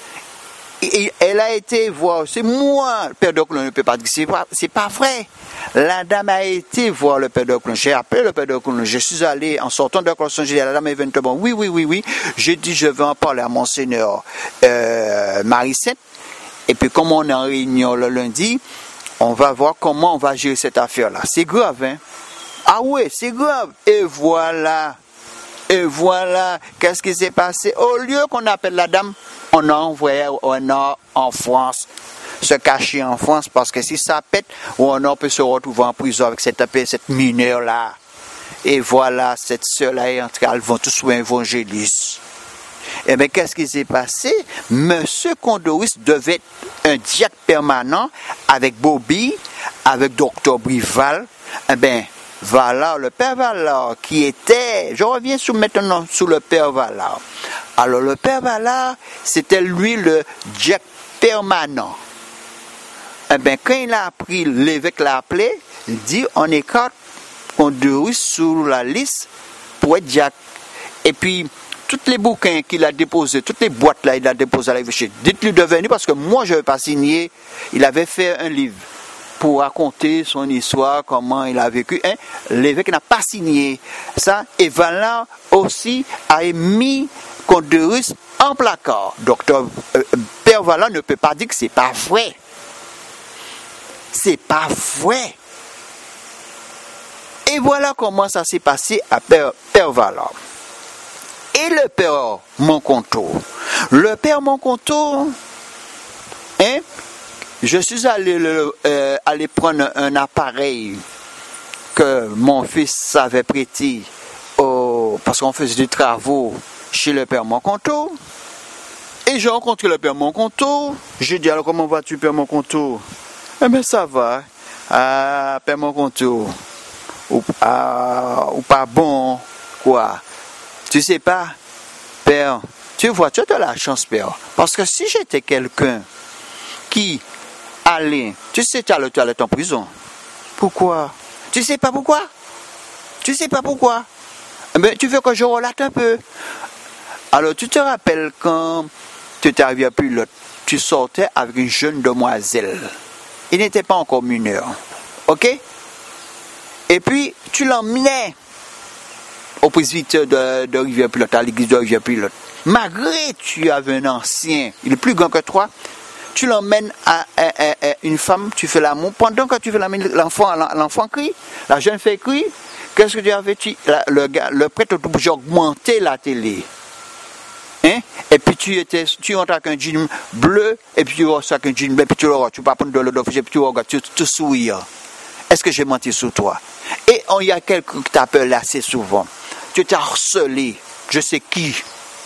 Elle a été voir, c'est moi, le père de Coulanges ne peut pas dire que c'est pas vrai. La dame a été voir le père de Coulanges. J'ai appelé le père de Coulanges. Je suis allé, en sortant de Coulanges, j'ai dit à la dame éventuellement, oui. J'ai dit, je vais en parler à Monseigneur Marie Sainte. Et puis, comme on est en réunion le lundi, on va voir comment on va gérer cette affaire-là. C'est grave, hein? Ah oui, c'est grave. Et voilà, qu'est-ce qui s'est passé? Au lieu qu'on appelle la dame, on a envoyé Honor en France, se cacher en France, parce que si ça pète, Honor peut se retrouver en prison avec cette mineure-là. Et voilà, cette sœur-là est entrée, elles vont tous évangélistes. Eh bien, qu'est-ce qui s'est passé? Monsieur Condoris devait être un diacre permanent avec Bobby, avec Dr. Brival. Eh bien, Valard, le père Valard, qui était, je reviens maintenant sur le père Valard. Alors, le père Valard, c'était lui le diacre permanent. Eh bien, quand il a appris, l'évêque l'a appelé, il dit, on écarte Condoris sur la liste pour être diacre. Et puis, tous les bouquins qu'il a déposés, toutes les boîtes là, il a déposé à l'évêché. Dites-lui de venir parce que moi, je ne vais pas signer. Il avait fait un livre pour raconter son histoire, comment il a vécu. Hein? L'évêque n'a pas signé ça. Et Valard aussi a mis Condoris en placard. Docteur Père Valard ne peut pas dire que c'est pas vrai. C'est pas vrai. Et voilà comment ça s'est passé à Père Valard. Et le père Moncontour. Le père Moncontour, hein, je suis allé prendre un appareil que mon fils avait prêté parce qu'on faisait des travaux chez le père Moncontour. Et j'ai rencontré le père Moncontour. J'ai dit, alors comment vas-tu, père Moncontour? Eh bien, ça va. Ah, père Moncontour. Ou pas bon, quoi. Tu sais pas, père, tu vois, tu as de la chance, père. Parce que si j'étais quelqu'un qui allait, tu sais, tu allais en prison. Pourquoi? Tu sais pas pourquoi? Tu sais pas pourquoi? Mais tu veux que je relate un peu. Alors, tu te rappelles quand tu étais arrivé à Pilote, tu sortais avec une jeune demoiselle. Il n'était pas encore mineur. Ok? Et puis, tu l'emmenais au presbytère de Rivière-Pilote, à l'église de Rivière-Pilote. Malgré tu avais un ancien, il est plus grand que toi, tu l'emmènes à une femme, tu fais l'amour. Pendant que tu fais l'amour, l'enfant crie, la jeune fille crie, Qu'est-ce que tu as fait? Le prêtre j'ai augmenté la télé. Hein? Et puis tu entres avec un jean bleu, et puis tu rentres avec un jean bleu, et puis tu vas pas prendre de l'eau d'office, et puis tu regardes, tu souris. Est-ce que j'ai menti sur toi? Et il y a quelqu'un qui t'appelle assez souvent. Tu t'es harcelé. Je sais qui.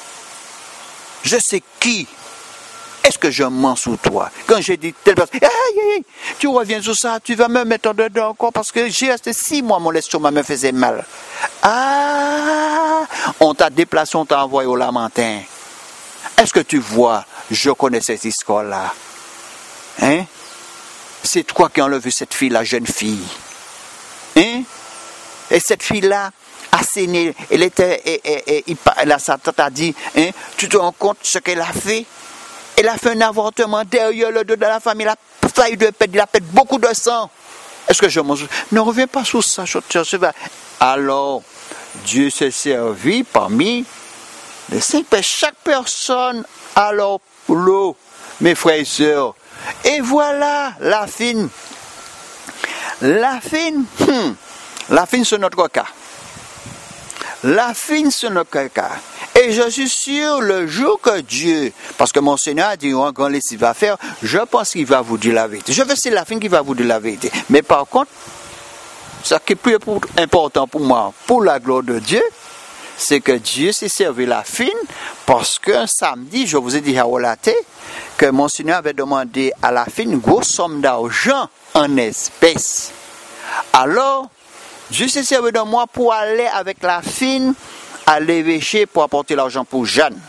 Est-ce que je mens sur toi? Quand j'ai dit telle personne, tu reviens sur ça, tu vas me mettre en dedans encore parce que j'ai resté 6 mois, mon estomac me faisait mal. On t'a déplacé, on t'a envoyé au Lamentin. Est-ce que tu vois, je connais cette histoire-là. Hein? C'est toi qui as enlevé cette fille, la jeune fille. Hein? Et cette fille-là, assénée, sa tante a dit, hein, tu te rends compte ce qu'elle a fait? Elle a fait un avortement derrière le dos de la famille, elle a failli de perdre, il a perdu beaucoup de sang. Est-ce que je m'en souviens? Ne reviens pas sur ça, Alors, Dieu s'est servi parmi les 5 pères. Chaque personne a leur lot, mes frères et sœurs. Et voilà, la fine. La fine, c'est notre cas. La fine, c'est notre cas. Et je suis sûr, le jour que Dieu, parce que mon Seigneur a dit, un grand lessive va faire, je pense qu'il va vous dire la vérité. Je veux c'est la fine qui va vous dire la vérité. Mais par contre, ce qui est plus important pour moi, pour la gloire de Dieu, c'est que Dieu s'est servi la fine, parce qu'un samedi, je vous ai dit à relater, que mon Seigneur avait demandé à la fine une grosse somme d'argent en espèces. Alors, Dieu s'est servi de moi pour aller avec la fine à l'évêché pour apporter l'argent pour Jeanne.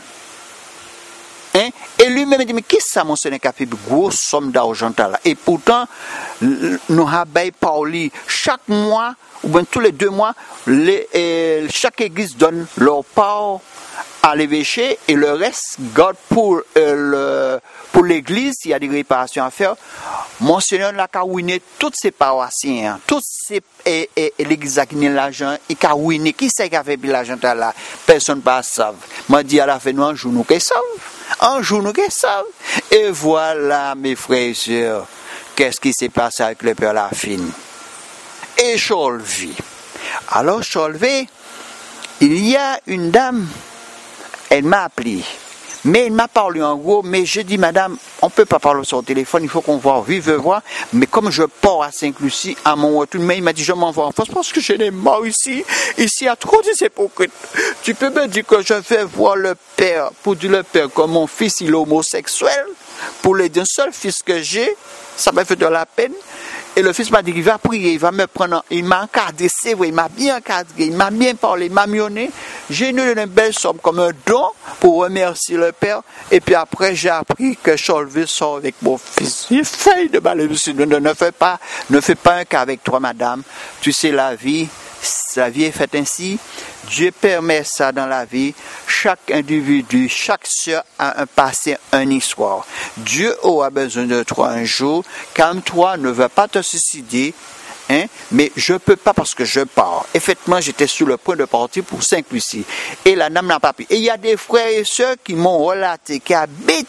Hein? Et lui-même dit, mais qu'est-ce que ça, mon Seigneur, qui a fait une grosse somme d'argent là? Et pourtant, nous avons parlé chaque mois, ou bien tous les 2 mois, chaque église donne leur part à l'évêché et le reste garde pour l'église. Il y a des réparations à faire. Mon Seigneur n'a qu'à ruiner tous ces paroissiens, l'église a gagné l'argent, il a ruiné. Qui c'est qui a fait l'argent là? Personne ne va savoir. M'a dit à la fin, nous un jour nous qui savent. Un jour nous qui savent. Et voilà, mes frères et sœurs, qu'est-ce qui s'est passé avec le Père Lafine et Cholvé. Alors Cholvé, il y a une dame, elle m'a appelé. Mais il m'a parlé en gros, mais je dis, madame, on ne peut pas parler sur le téléphone, il faut qu'on voit, vive voix. Mais comme je pars à Sainte-Lucie, à mon retour, mais il m'a dit, je m'en vais en France parce que je n'ai marre ici. Ici, il y a trop de hypocrites. Tu peux me dire que je vais voir le Père, pour dire le Père comme mon fils, il est homosexuel, pour l'aider un seul fils que j'ai, ça m'a fait de la peine. Et le fils m'a dit qu'il va prier, il va me prendre, il m'a encadré, c'est vrai, il m'a bien encadré, il m'a bien parlé, il m'a mionné. J'ai donné une belle somme comme un don pour remercier le Père. Et puis après, j'ai appris que Cholvé sort avec mon fils. Il fait de mal. Ne fais pas un cas avec toi, madame. Tu sais, la vie est faite ainsi. Dieu permet ça dans la vie. Chaque individu, chaque sœur a un passé, une histoire. Dieu aura besoin de toi un jour. Calme-toi, ne va pas te suicider. Hein? Mais je ne peux pas parce que je pars. Effectivement, j'étais sur le point de partir pour Sainte-Lucie. Et la dame n'a pas pu. Et il y a des frères et sœurs qui m'ont relaté, qui habitent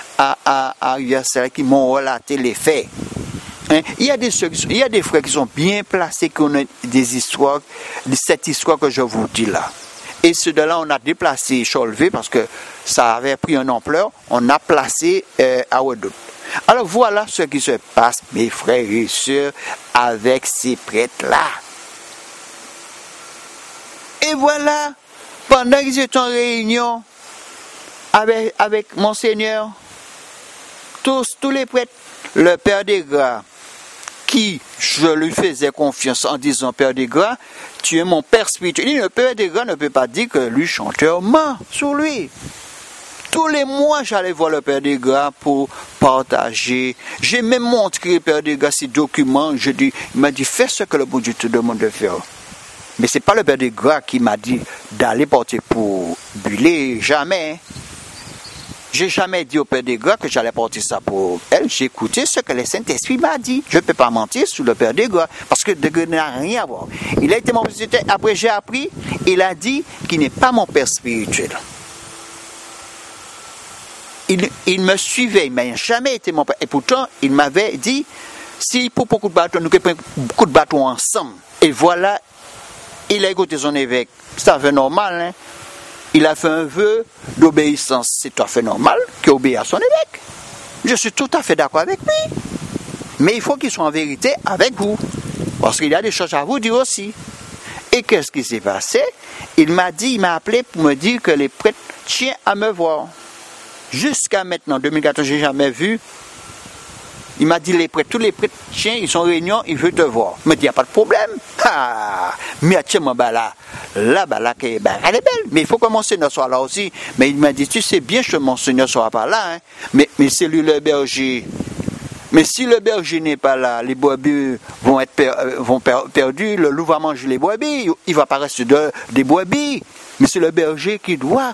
à Rivière-Salée, qui m'ont relaté les faits. Hein? Il y a des frères qui sont bien placés, qui ont des histoires, cette histoire que je vous dis là. Et ceux-là, on a déplacé Cholvé parce que ça avait pris une ampleur. On a placé à Ouedout. Alors voilà ce qui se passe, mes frères et sœurs, avec ces prêtres-là. Et voilà, pendant qu'ils étaient en réunion avec Monseigneur, tous les prêtres, le Père des Gras, qui je lui faisais confiance en disant, Père des Gras, tu es mon Père spirituel. Le Père des Gras ne peut pas dire que lui chanteur ment sur lui. Tous les mois, j'allais voir le Père des Gras pour partager. J'ai même montré au Père des Gras ces documents. Il m'a dit, fais ce que le bon Dieu te demande de faire. Mais ce n'est pas le Père des Gras qui m'a dit d'aller porter pour Bulé, jamais. J'ai jamais dit au Père des Gras que j'allais porter ça pour elle. J'ai écouté ce que le Saint-Esprit m'a dit. Je ne peux pas mentir sur le Père des Gras parce que de Gras n'a rien à voir. Il a été mon président. Après, j'ai appris, il a dit qu'il n'est pas mon Père spirituel. Il me suivait, il n'a jamais été mon père. Et pourtant, il m'avait dit, si pour beaucoup de bâtons, nous prenons beaucoup de bâtons ensemble. Et voilà, Il a écouté son évêque. C'est tout à fait normal. Hein? Il a fait un vœu d'obéissance. C'est tout à fait normal qu'il obéisse à son évêque. Je suis tout à fait d'accord avec lui. Mais il faut qu'il soit en vérité avec vous. Parce qu'il y a des choses à vous dire aussi. Et qu'est-ce qui s'est passé? Il m'a appelé pour me dire que les prêtres tiennent à me voir. Jusqu'à maintenant, 2014, je n'ai jamais vu. Il m'a dit, tous les prêtres tiens, ils sont réunions, ils veulent te voir. Il me dit, il n'y a pas de problème. Mais tiens-moi, elle est belle. Mais il faut que mon Seigneur soit là aussi. Mais il m'a dit, tu sais bien que mon Seigneur ne sera pas là. Hein? Mais c'est lui le berger. Mais si le berger n'est pas là, les brebis vont être perdus, le loup va manger les brebis, il ne va pas rester des brebis. Mais c'est le berger qui doit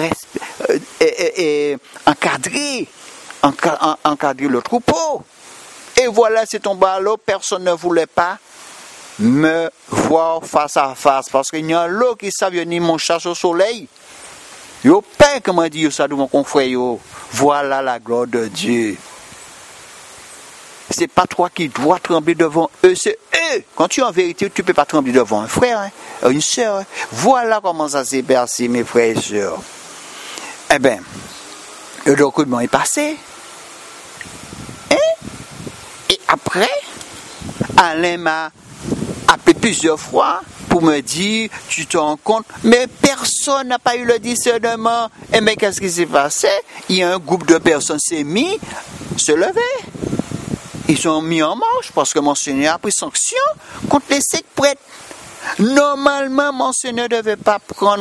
encadrer le troupeau. Et voilà, c'est tombé à l'eau, personne ne voulait pas me voir face à face, parce qu'il y a un lot qui savent venir mon chasse au soleil. Yo père, comment dire ça de mon confrère, yo. Voilà la gloire de Dieu. C'est pas toi qui dois trembler devant eux, c'est eux. Quand tu es en vérité, tu ne peux pas trembler devant un frère, hein, une sœur. Hein. Voilà comment ça s'est passé, mes frères et sœurs. Eh bien, le document est passé. Et après, Alain m'a appelé plusieurs fois pour me dire, tu te rends compte, mais personne n'a pas eu le discernement. Et mais qu'est-ce qui s'est passé? Il y a un groupe de personnes qui s'est mis, se lever. Ils sont mis en marche parce que Monseigneur a pris sanction contre les 5 prêtres. Normalement, Monseigneur ne devait pas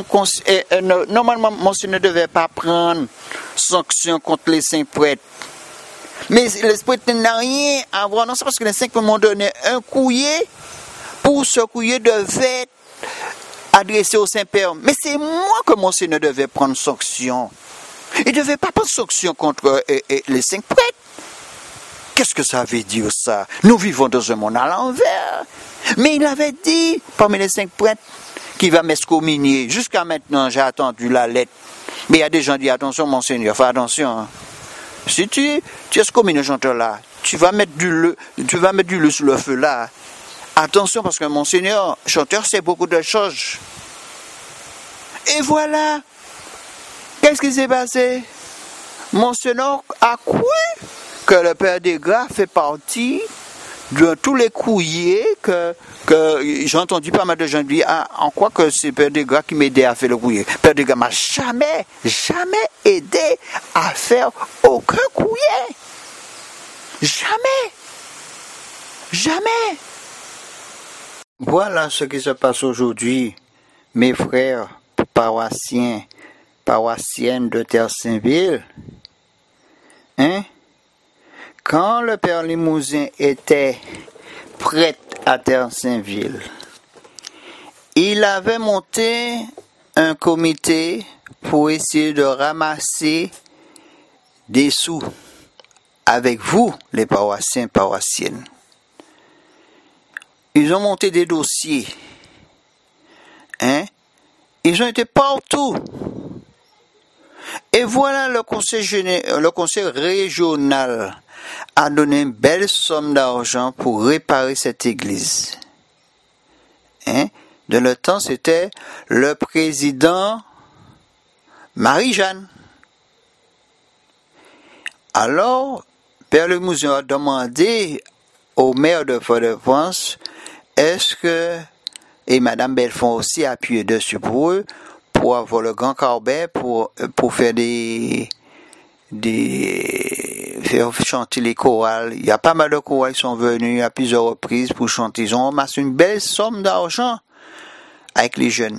prendre sanction contre les 5 prêtres. Mais les prêtres n'ont rien à voir. Non, c'est parce que les 5 prêtres m'ont donné un courrier. Pour ce courrier devait être adressé au Saint-Père. Mais c'est moi que Monseigneur devait prendre sanction. Il ne devait pas prendre sanction contre les 5 prêtres. Qu'est-ce que ça veut dire ça? Nous vivons dans un monde à l'envers. Mais il avait dit, parmi les 5 prêtres, qu'il va m'excommunier. Jusqu'à maintenant, j'ai attendu la lettre. Mais il y a des gens qui disent, attention, Monseigneur, fais attention. Hein. Si tu excommunies un chanteur là, tu vas mettre du lait sur le feu là. Attention, parce que Monseigneur, chanteur, c'est beaucoup de choses. Et voilà. Qu'est-ce qui s'est passé? Monseigneur a cru que le Père des Grâces fait partie de tous les courriers que j'ai entendu pas mal de gens dire, en quoi que c'est Père des Grâces qui m'aidait à faire le courrier. Père des Grâces m'a jamais aidé à faire aucun courrier. Jamais. Voilà ce qui se passe aujourd'hui, mes frères paroissiens, paroissiennes de Terre-Saint-Ville. Hein? Quand le Père Limousin était prêtre à Terre-Saint-Ville, il avait monté un comité pour essayer de ramasser des sous avec vous, les paroissiens, paroissiennes. Ils ont monté des dossiers. Hein? Ils ont été partout. Et voilà le conseil régional a donné une belle somme d'argent pour réparer cette église. Hein? De le temps, c'était le président Marie-Jeanne. Alors, Père Limousin a demandé au maire de Fort-de-France, et Madame Belfond aussi a appuyé dessus pour eux, pour avoir le grand carbet, pour faire faire chanter les chorales. Il y a pas mal de chorales qui sont venus à plusieurs reprises pour chanter. Ils ont amassé une belle somme d'argent avec les jeunes.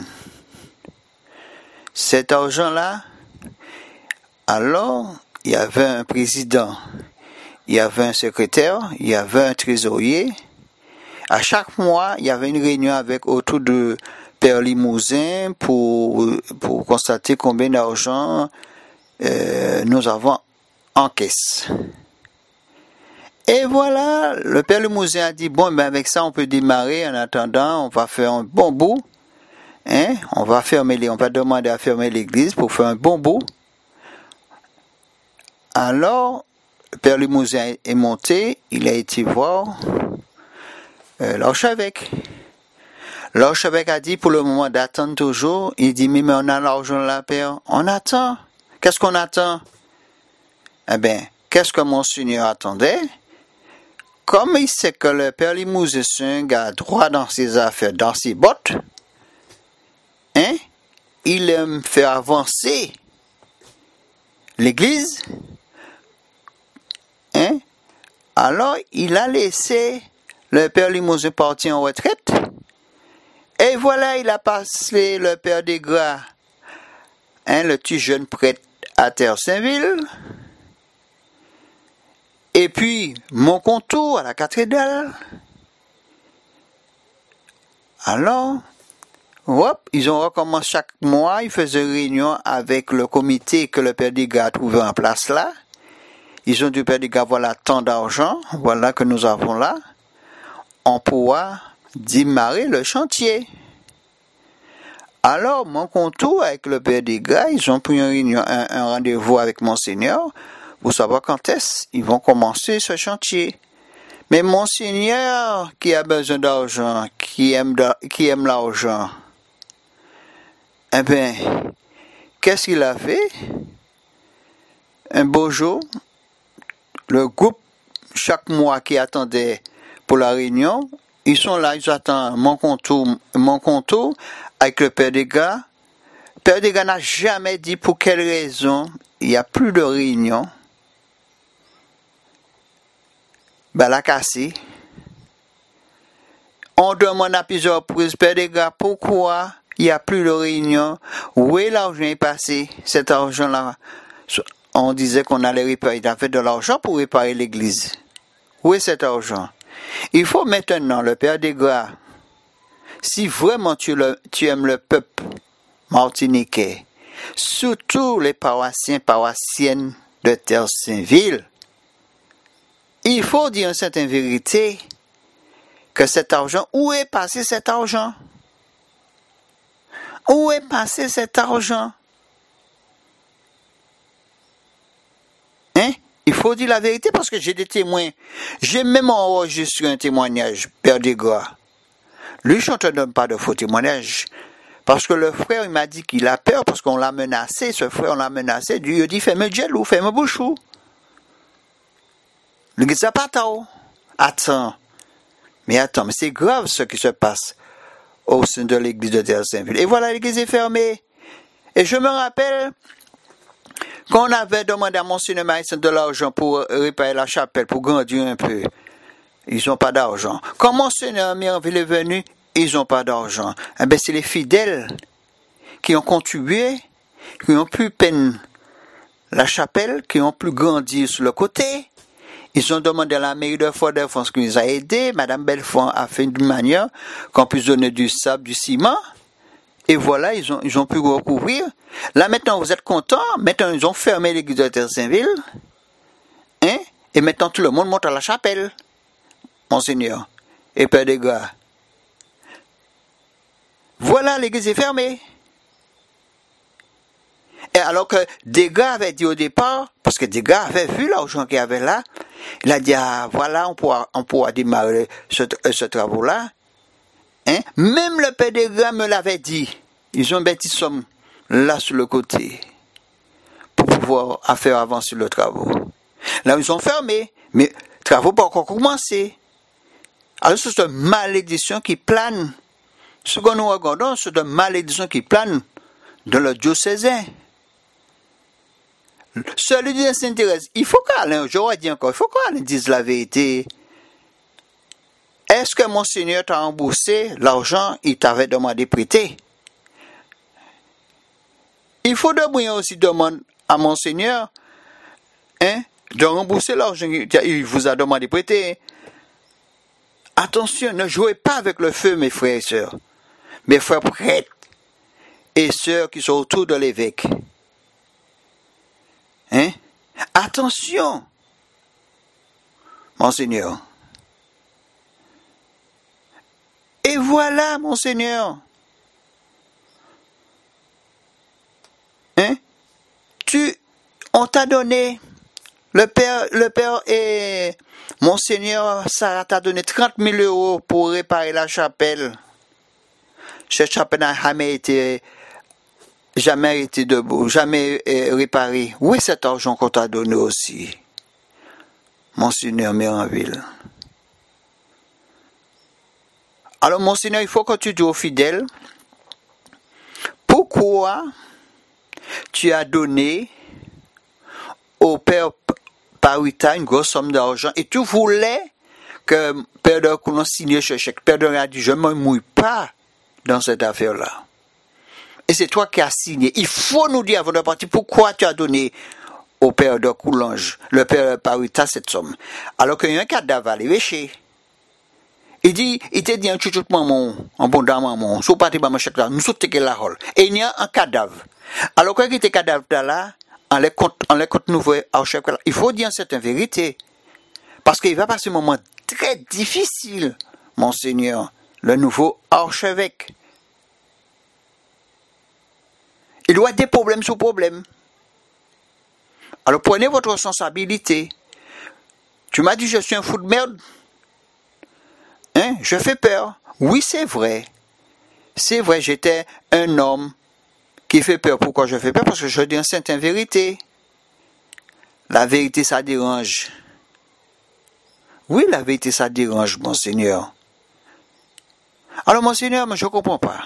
Cet argent-là, alors, il y avait un président, il y avait un secrétaire, il y avait un trésorier. À chaque mois, il y avait une réunion autour de Père Limousin pour constater combien d'argent nous avons en caisse. Et voilà, le Père Limousin a dit, bon, ben avec ça, on peut démarrer. En attendant, on va faire un bon bout. Hein? On va demander à fermer l'église pour faire un bon bout. Alors, le Père Limousin est monté, il a été voir l'archevêque. L'archevêque a dit pour le moment d'attendre toujours. Il dit, mais on a l'argent de la Père. On attend. Qu'est-ce qu'on attend? Eh bien, qu'est-ce que Monseigneur attendait? Comme il sait que le Père Limousin, c'est un gars droit dans ses affaires, dans ses bottes, hein? Il aime faire avancer l'Église, hein? Alors, il a laissé le Père Limousin partir en retraite. Et voilà, il a passé le Père Desgras, hein, le petit jeune prêtre à Terre-Saint-Ville. Et puis, mon contour à la cathédrale. Alors, hop, ils ont recommencé chaque mois, ils faisaient une réunion avec le comité que le Père Desgras a trouvé en place là. Ils ont dit, Père Desgras, voilà tant d'argent, voilà que nous avons là. On pourra démarrer le chantier. Alors, mon contour avec le Père Desgras, ils ont pris une réunion, un rendez-vous avec Monseigneur pour savoir quand est-ce qu'ils vont commencer ce chantier. Mais Monseigneur, qui a besoin d'argent, qui aime l'argent, eh bien, qu'est-ce qu'il a fait? Un beau jour, le groupe, chaque mois qui attendait pour la réunion, ils sont là, ils attendent mon contour avec le Père Desgras. Père Desgras n'a jamais dit pour quelle raison il n'y a plus de réunion. Ben, la cassé. On demande à plusieurs reprises, Père Desgras, pourquoi il n'y a plus de réunion? Où est l'argent est passé? Cet argent-là, on disait qu'on allait réparer. Il a fait de l'argent pour réparer l'église. Où est cet argent? Il faut maintenant, le Père Desgras, si vraiment tu aimes le peuple martiniquais, surtout les paroissiennes de Terre-Saint-Ville, il faut dire une certaine vérité que cet argent, où est passé cet argent? Où est passé cet argent? Hein? Il faut dire la vérité parce que j'ai des témoins. J'ai même enregistré un témoignage, Père Desgras. Lui, je ne te donne pas de faux témoignages. Parce que le frère, il m'a dit qu'il a peur parce qu'on l'a menacé. Ce frère, on l'a menacé. Dieu a dit, fais-moi gelou, fais-moi bouchou. Le gars, ça pas tard. Attends, mais c'est grave ce qui se passe au sein de l'église de Terre-Saint-Ville. Et voilà, l'église est fermée. Et je me rappelle qu'on avait demandé à Monseigneur Maïsson de l'argent pour réparer la chapelle, pour grandir un peu. Ils n'ont pas d'argent. Quand Monseigneur Miranville est venu, ils n'ont pas d'argent. Eh bien, c'est les fidèles qui ont contribué, qui ont pu peindre la chapelle, qui ont pu grandir sur le côté. Ils ont demandé à la mairie de Fort-de-France qui nous a aidés. Madame Belfond a fait d'une manière qu'on puisse donner du sable, du ciment. Et voilà, ils ont pu recouvrir. Là, maintenant, vous êtes contents. Maintenant, ils ont fermé l'église de Terre-Saint-Ville. Hein? Et maintenant, tout le monde monte à la chapelle. Monseigneur et Père Desgras. Voilà, l'église est fermée. Et alors que Desgras avait dit au départ, parce que Desgras avait vu l'argent qu'il y avait là, il a dit, ah, voilà, on pourra démarrer ce travaux-là. Hein? Même le Père Desgras me l'avait dit. Ils ont une petite somme là sur le côté pour pouvoir faire avancer le travaux. Là, ils ont fermé, mais les travaux pas encore commencé. Alors, c'est une malédiction qui plane. Ce que nous regardons, c'est une malédiction qui plane dans le diocésain. Celui de Sainte-Thérèse, il faut qu'Alain, j'aurais dit encore, il faut qu'Alain dise la vérité. Est-ce que Monseigneur t'a remboursé l'argent qu'il t'avait demandé de prêter? Il faut aussi demander à Monseigneur de rembourser l'argent qu'il vous a demandé de prêter. Attention, ne jouez pas avec le feu, mes frères et sœurs. Mes frères prêtres et sœurs qui sont autour de l'évêque. Attention, Monseigneur. Et voilà, Monseigneur. On t'a donné, le père et Monseigneur Sarah t'a donné 30 000 € pour réparer la chapelle. Cette chapelle n'a jamais été debout, jamais réparée. Où est cet argent qu'on t'a donné aussi, Monseigneur Méranville? Alors, Monseigneur, il faut que tu dises aux fidèles, pourquoi tu as donné au Père Paruta une grosse somme d'argent et tu voulais que Père de Coulon signe ce chèque. Père de a dit, je ne me mouille pas dans cette affaire-là. Et c'est toi qui as signé. Il faut nous dire avant de partir pourquoi tu as donné au Père de Coulange, le Père Paruta, cette somme. Alors qu'il y a un cadavre à l'évêché. Il te dit un chouchou maman, un bon dame maman, sous parti par mon chèque là, nous sommes que la rôle. Et il y a un cadavre. Alors quand il était cadavre là, on les compte nouveau archevêque là. Il faut dire cette vérité. Parce qu'il va passer un moment très difficile, Monseigneur, le nouveau archevêque. Il doit des problèmes sous problèmes. Alors prenez votre responsabilité. Tu m'as dit je suis un fou de merde. Hein? Je fais peur. Oui, c'est vrai. C'est vrai, j'étais un homme qui fait peur. Pourquoi je fais peur? Parce que je dis une certaine vérité. La vérité, ça dérange. Oui, la vérité, ça dérange, Monseigneur. Alors, Monseigneur, mais je ne comprends pas.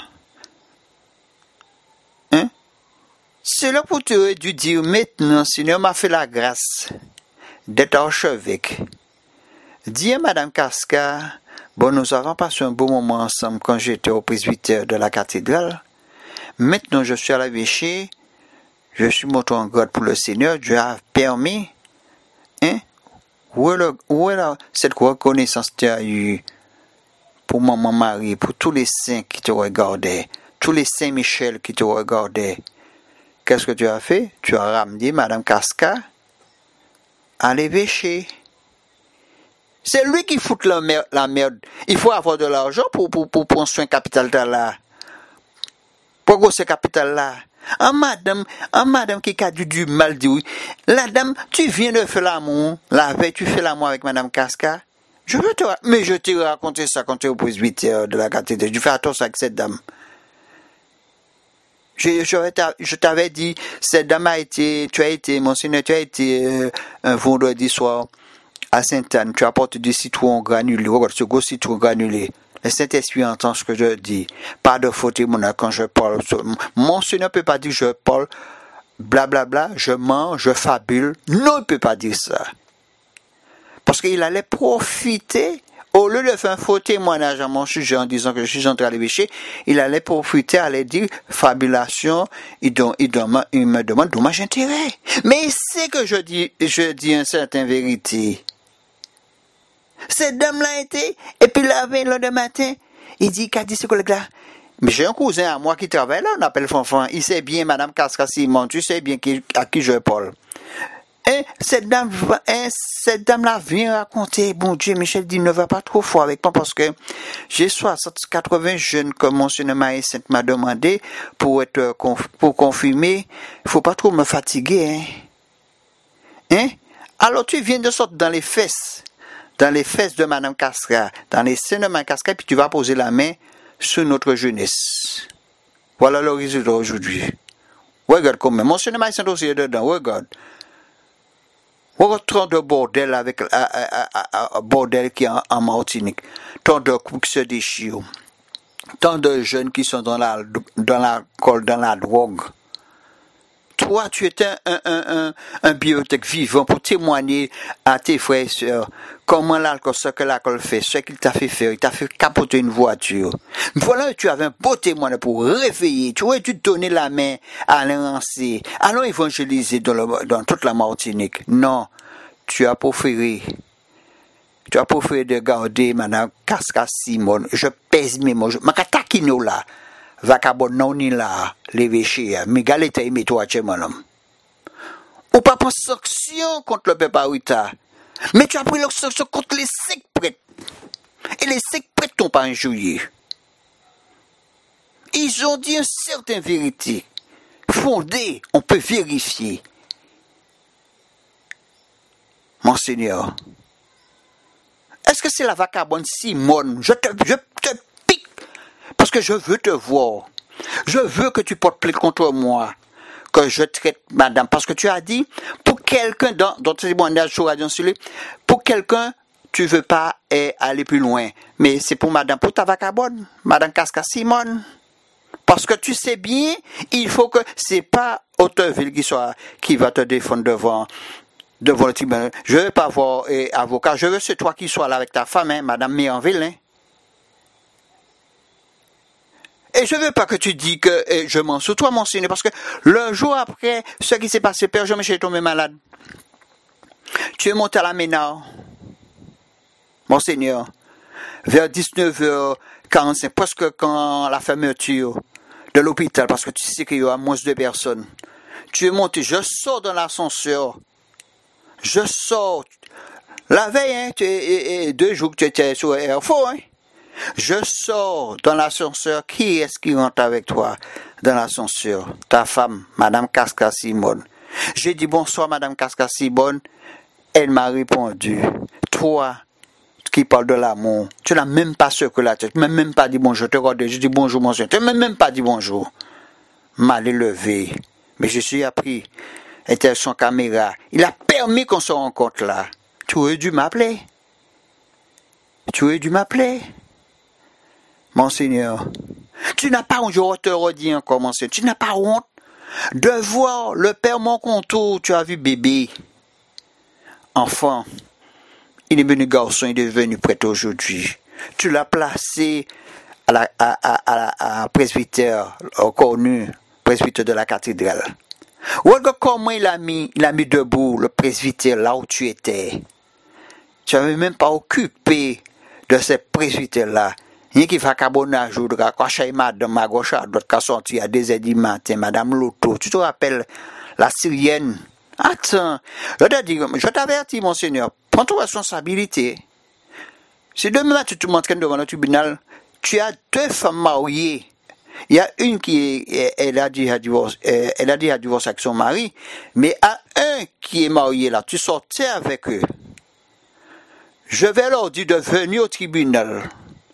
Hein? C'est là pour te dire maintenant, Seigneur m'a fait la grâce d'être archevêque. Dis à Madame Casca, bon, nous avons passé un beau moment ensemble quand j'étais au presbytère de la cathédrale. Maintenant, je suis à l'évêché. Je suis monté en grade pour le Seigneur. Dieu a permis. Hein? Où est cette reconnaissance que tu as eue pour maman Marie, pour tous les saints qui te regardaient, tous les saints Michel qui te regardaient? Qu'est-ce que tu as fait? Tu as ramené Madame Casca à l'évêché. C'est lui qui fout la merde. Il faut avoir de l'argent pour prendre soin capital là. Pour gros ce capital là. Madame qui a du mal dit oui. La dame, tu viens de faire l'amour. La veille, tu fais l'amour avec Madame Casca. Mais je t'ai raconté ça quand tu es au presbytère de la cathédrale. Tu fais attention avec cette dame. Je t'avais dit, cette dame Monseigneur, tu as été un vendredi soir à Sainte-Anne, tu apportes du citron granulé. Regarde ce gros citron granulé. Le Saint-Esprit entend ce que je dis. Pas de faute, quand je parle. Monseigneur ne peut pas dire je parle, blablabla, je mens, je fabule. Non, il ne peut pas dire ça. Parce qu'il allait profiter, au lieu de faire un faux témoignage à mon sujet en disant que je suis entré à l'évêché, il allait profiter, aller dire fabulation, il me demande dommage intérêt. Mais il sait que je dis une certaine vérité. Cette dame-là était, et puis la veille, le matin, il dit, qu'a dit ce collègue-là? Mais j'ai un cousin à moi qui travaille là, on appelle Fanfan, il sait bien, Madame Casca Simon, tu sais bien à qui je parle. Et cette dame-là vient raconter, bon Dieu, Michel dit, ne va pas trop fort avec moi parce que j'ai 80 jeunes que Monseigneur Marie-Sainte m'a demandé pour confirmer, il faut pas trop me fatiguer, hein? Alors tu viens de sortir dans les fesses de Madame Casca, dans les seins de Madame Casca, puis tu vas poser la main sur notre jeunesse. Voilà le résultat aujourd'hui. Regarde comment, Monseigneur Marie-Sainte aussi est dedans, regarde. Regarde tant de bordel avec bordel qui est en Martinique, tant de coups qui se déchirent, tant de jeunes qui sont dans l'alcool, dans la drogue. Toi, tu es un bibliothèque vivant pour témoigner à tes frères et sœurs comment l'alcool, ce que l'alcool fait, ce qu'il t'a fait faire, il t'a fait capoter une voiture. Voilà, tu avais un beau témoin pour réveiller, tu aurais dû donner la main à l'enrancé, allons évangéliser dans toute la Martinique. Non, tu as préféré de garder Madame Casca Simon, je pèse mes mots, ma katakino là. Vacabon non ni là, l'évêché, mais galette et toi, chez mon homme. Ou pas prendre sanction contre le peuple Paruta. Mais tu as pris leur sanction contre les 5 prêtres. Et les 5 prêtres t'ont pas injurié. Ils ont dit une certaine vérité. Fondée, on peut vérifier. Monseigneur, est-ce que c'est la vacabonne Simone? Je te pique. Parce Parce que je veux te voir. Je veux que tu portes plainte contre moi. Que je traite madame. Parce que tu as dit, pour quelqu'un, dans tes témoignages sur Radio Soleil, pour quelqu'un, tu veux pas aller plus loin. Mais c'est pour madame, pour ta vagabonde, madame Casca Simone. Parce que tu sais bien, il faut que, c'est pas Hauteville qui va te défendre devant le tribunal. Je veux pas avoir avocat, je veux c'est toi qui sois là avec ta femme, hein, madame Méanville, hein. Et je veux pas que tu dis que je m'en sous toi, monseigneur, parce que le jour après, ce qui s'est passé, Père Jean-Michel est tombé malade. Tu es monté à la Ménard, monseigneur, vers 19h45, presque quand la fermeture de l'hôpital, parce que tu sais qu'il y a moins de personnes. Tu es monté, je sors dans l'ascenseur, je sors, la veille, hein, 2 jours que tu étais sur Air Force, hein. Je sors dans l'ascenseur. Qui est-ce qui rentre avec toi dans l'ascenseur? Ta femme, Madame Casca Simone. J'ai dit bonsoir, Madame Casca Simone. Elle m'a répondu, toi qui parles de l'amour, tu n'as même pas secoué la tête, tu m'as même pas dit bonjour. Je dis bonjour, monsieur. Tu m'as même pas dit bonjour. Mal élevé. Mais je suis appris. Était son caméra. Il a permis qu'on se rencontre là. Tu aurais dû m'appeler. Monseigneur, tu n'as pas honte, je te redis encore, monseigneur, tu n'as pas honte de voir le père Moncontour, tu as vu bébé, enfant, il est devenu garçon, il est devenu prêtre aujourd'hui. Tu l'as placé à presbytère, connu, presbytère de la cathédrale. Regarde comment il a mis debout le presbytère là où tu étais. Tu n'avais même pas occupé de ce presbytère-là. Il qui fait carbonage ou de quoi chez madame à gauche à droite qui sorti à 2h du matin, madame Loto. Tu te rappelles la Syrienne? Attends, je t'avertis, monseigneur, prends ta responsabilité. Si demain tu te montres devant le tribunal, tu as 2 femmes mariées. Il y a une elle a dit à divorce avec son mari, mais à un qui est marié là, tu sortais avec eux. Je vais leur dire de venir au tribunal.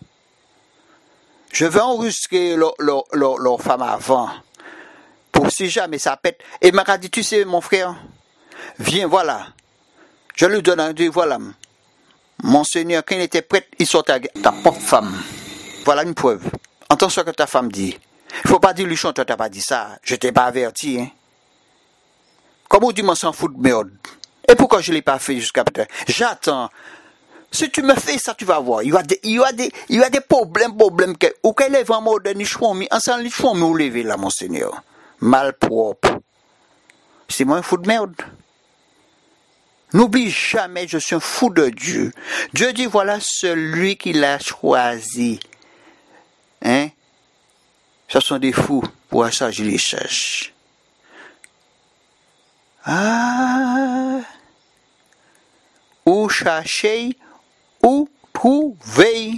Je vais enregistrer leur femme avant. Pour si jamais ça pète. Et m'a dit, tu sais, mon frère, viens, voilà. Je lui donne un dieu, voilà. Monseigneur, quand il était prêt, il sortait avec ta propre femme. Voilà une preuve. Entends ce que ta femme dit. Il ne faut pas dire, Luchon, tu n'as pas dit ça. Je ne t'ai pas averti. Hein. Comment on dit, moi, s'en fout de merde. Et pourquoi je ne l'ai pas fait jusqu'à peut-être? J'attends. Si tu me fais ça, tu vas voir. Il y a des problèmes que, ou qu'elle est vraiment de nichon, ensemble, nichon, mais où lever là, monseigneur. Malpropre. C'est moi un fou de merde. N'oublie jamais, je suis un fou de Dieu. Dieu dit, voilà celui qu'il a choisi. Hein? Ce sont des fous. Pour ça, je les cherche. Ah! Où chercher? Où trouver?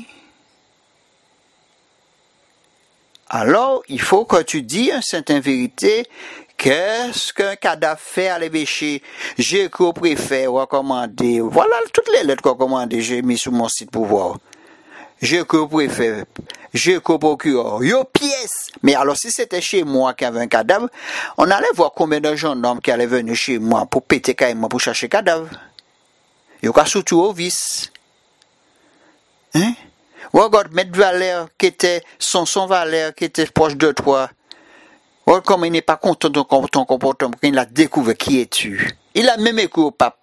Alors, il faut que tu dises une certaine vérité. Qu'est-ce qu'un cadavre fait à l'évêché? J'ai écrit au préfet, recommandé. Voilà toutes les lettres recommandées, j'ai mis sur mon site pour voir. J'ai écrit au préfet, j'ai écrit au procureur. Yo pièce! Mais alors, si c'était chez moi qu'il y avait un cadavre, on allait voir combien de gendarmes qui allaient venir chez moi pour péter carrément pour chercher cadavre. Yo qu'à surtout au vice. Hein? Regarde, Maître Valère, qui était, son Valère, qui était proche de toi. Regarde comme il n'est pas content de ton comportement, quand il a découvert qui es-tu. Il a même écrit au pape.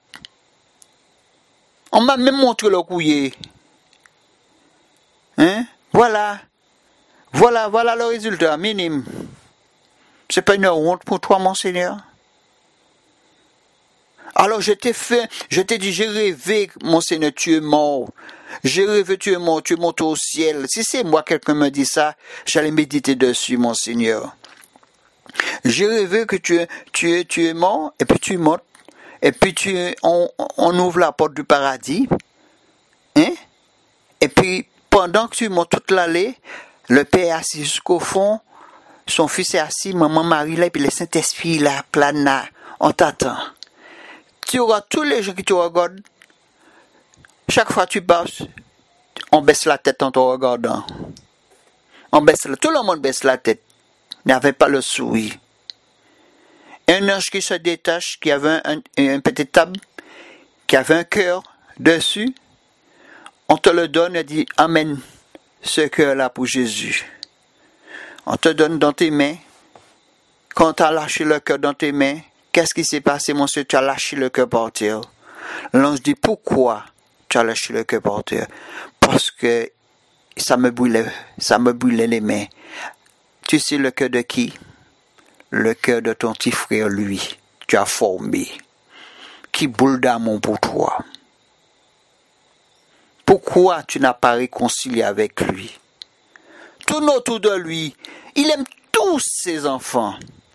On m'a même montré le courrier. Hein? Voilà le résultat, minime. C'est pas une honte pour toi, monseigneur? Alors je t'ai dit, j'ai rêvé, monseigneur, tu es mort. J'ai rêvé, tu es mort, tu es monté au ciel. Si c'est moi, quelqu'un me dit ça, j'allais méditer dessus, monseigneur. J'ai rêvé que tu es mort, et puis tu montes, et puis on ouvre la porte du paradis, hein? Et puis, pendant que tu montes toute l'allée, le père est assis jusqu'au fond, son fils est assis, maman Marie là, et puis le Saint-Esprit là, plana, on t'attend. Tu auras tous les gens qui te regardent. Chaque fois que tu passes, on baisse la tête en te regardant. Tout le monde baisse la tête. Il n'avait pas le sourire. Un ange qui se détache, qui avait une petite table, qui avait un cœur dessus. On te le donne et dit, amène ce cœur-là pour Jésus. On te donne dans tes mains. Quand tu as lâché le cœur dans tes mains, qu'est-ce qui s'est passé, monsieur? Tu as lâché le cœur par terre. L'ange dit, pourquoi tu as lâché le cœur par terre? Parce que ça me brûlait les mains. Tu sais le cœur de qui? Le cœur de ton petit frère, lui. Tu as formé. Qui boule d'amour pour toi. Pourquoi tu n'as pas réconcilié avec lui? Tourne autour de lui. Il aime tous ses enfants.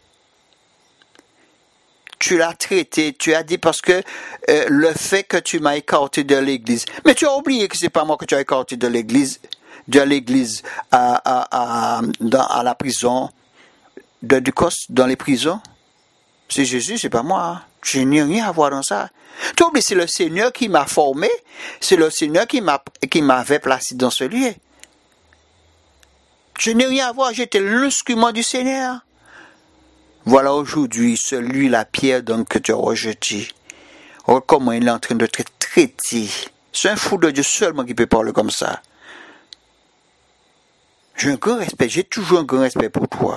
Tu l'as traité, tu as dit parce que le fait que tu m'as écarté de l'église. Mais tu as oublié que c'est pas moi que tu as écarté de l'église à la prison de Ducos, dans les prisons. C'est Jésus, c'est pas moi. Hein. Je n'ai rien à voir dans ça. Tu oublies, c'est le Seigneur qui m'a formé, c'est le Seigneur qui m'avait placé dans ce lieu. Je n'ai rien à voir, j'étais l'instrument du Seigneur. Voilà aujourd'hui, celui, la pierre donc que tu as rejeté. Oh, comment il est en train de te traiter. C'est un fou de Dieu seulement qui peut parler comme ça. J'ai un grand respect, j'ai toujours un grand respect pour toi.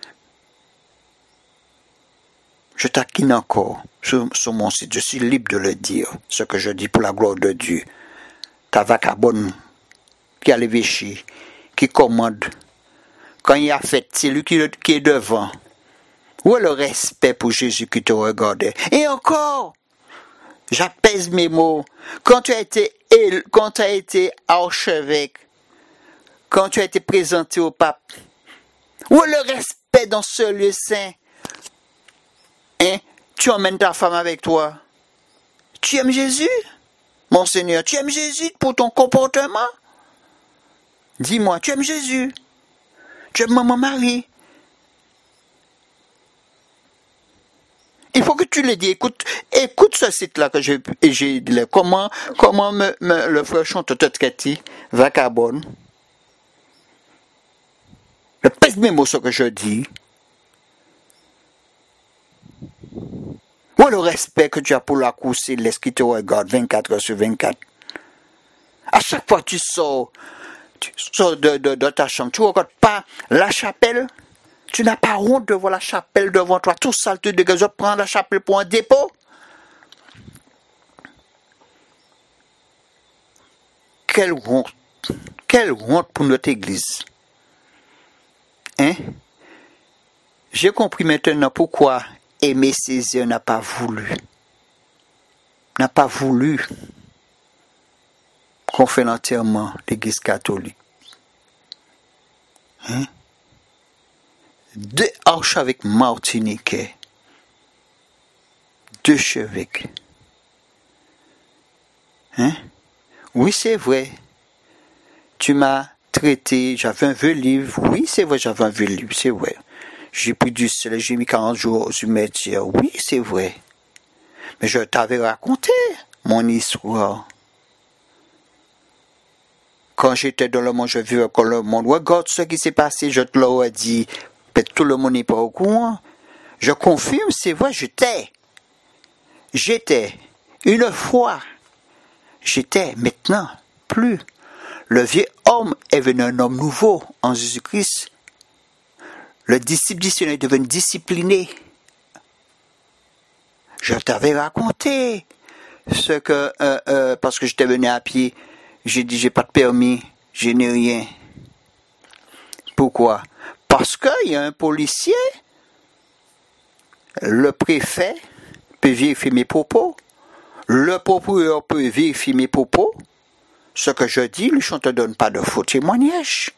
Je taquine encore sur mon site, je suis libre de le dire, ce que je dis pour la gloire de Dieu. Ta vagabonde qui a l'évêché, qui commande, quand il a fait, c'est lui qui est devant. Où est le respect pour Jésus qui te regardait? Et encore, j'apaise mes mots. Quand tu as été archevêque, quand tu as été présenté au pape, où est le respect dans ce lieu saint? Hein? Tu emmènes ta femme avec toi. Tu aimes Jésus? Mon Seigneur, tu aimes Jésus pour ton comportement? Dis-moi, tu aimes Jésus? Tu aimes mon mari? Il faut que tu le dis. Écoute ce site-là que j'ai dit. Comment le frère Chante te traite, vagabonde. Je pèse mes mots ce que je dis. Où est le respect que tu as pour la cour céleste qui te regarde 24 heures sur 24? À chaque fois que tu sors de ta chambre, tu ne regardes pas la chapelle. Tu n'as pas honte de voir la chapelle devant toi. Tout ça, tu dégages, prends la chapelle pour un dépôt. Quelle honte pour notre église. Hein? J'ai compris maintenant pourquoi Aimé Césaire n'a pas voulu qu'on fait l'enterrement de l'église catholique. Hein? Deux archevêques martiniquais, deux chevêques. Hein? Oui, c'est vrai. Tu m'as traité, j'avais un vieux livre. Oui, c'est vrai, j'avais un vieux livre, c'est vrai. J'ai pris du sel, j'ai mis 40 jours au cimetière. Oui, c'est vrai. Mais je t'avais raconté mon histoire. Quand j'étais dans le monde, je vivais comme le monde. Regarde ce qui s'est passé, je te l'aurais dit. Peut-être tout le monde n'est pas au courant. Je confirme, c'est vrai, j'étais. Une fois. J'étais, maintenant, plus. Le vieux homme est devenu un homme nouveau en Jésus-Christ. Le disciple du Seigneur est devenu discipliné. Je t'avais raconté ce que, parce que j'étais venu à pied, j'ai dit, j'ai pas de permis, je n'ai rien. Pourquoi? Parce qu'il y a un policier, le préfet peut vérifier mes propos, le procureur peut vérifier mes propos. Ce que je dis, lui, je ne te donne pas de faux témoignages.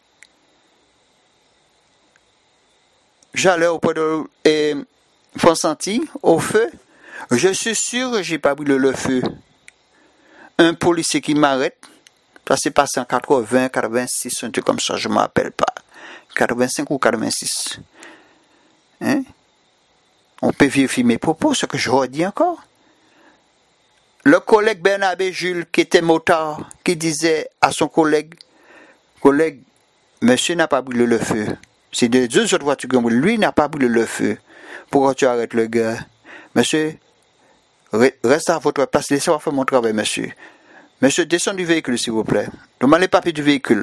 J'allais auprès de Fonsanti, au feu. Je suis sûr que je n'ai pas brûlé le feu. Un policier qui m'arrête, ça s'est passé en 80, 86, un truc comme ça, je ne me rappelle pas. 85 ou 86. Hein? On peut vérifier mes propos, ce que je redis encore. Le collègue Bernabé Jules, qui était motard, qui disait à son collègue, monsieur n'a pas brûlé le feu. C'est deux autres voitures qui ont brûlé. Lui n'a pas brûlé le feu. Pourquoi tu arrêtes le gars? Monsieur, reste à votre place. Laissez-moi faire mon travail, monsieur. Monsieur, descends du véhicule, s'il vous plaît. Demande les papiers du véhicule.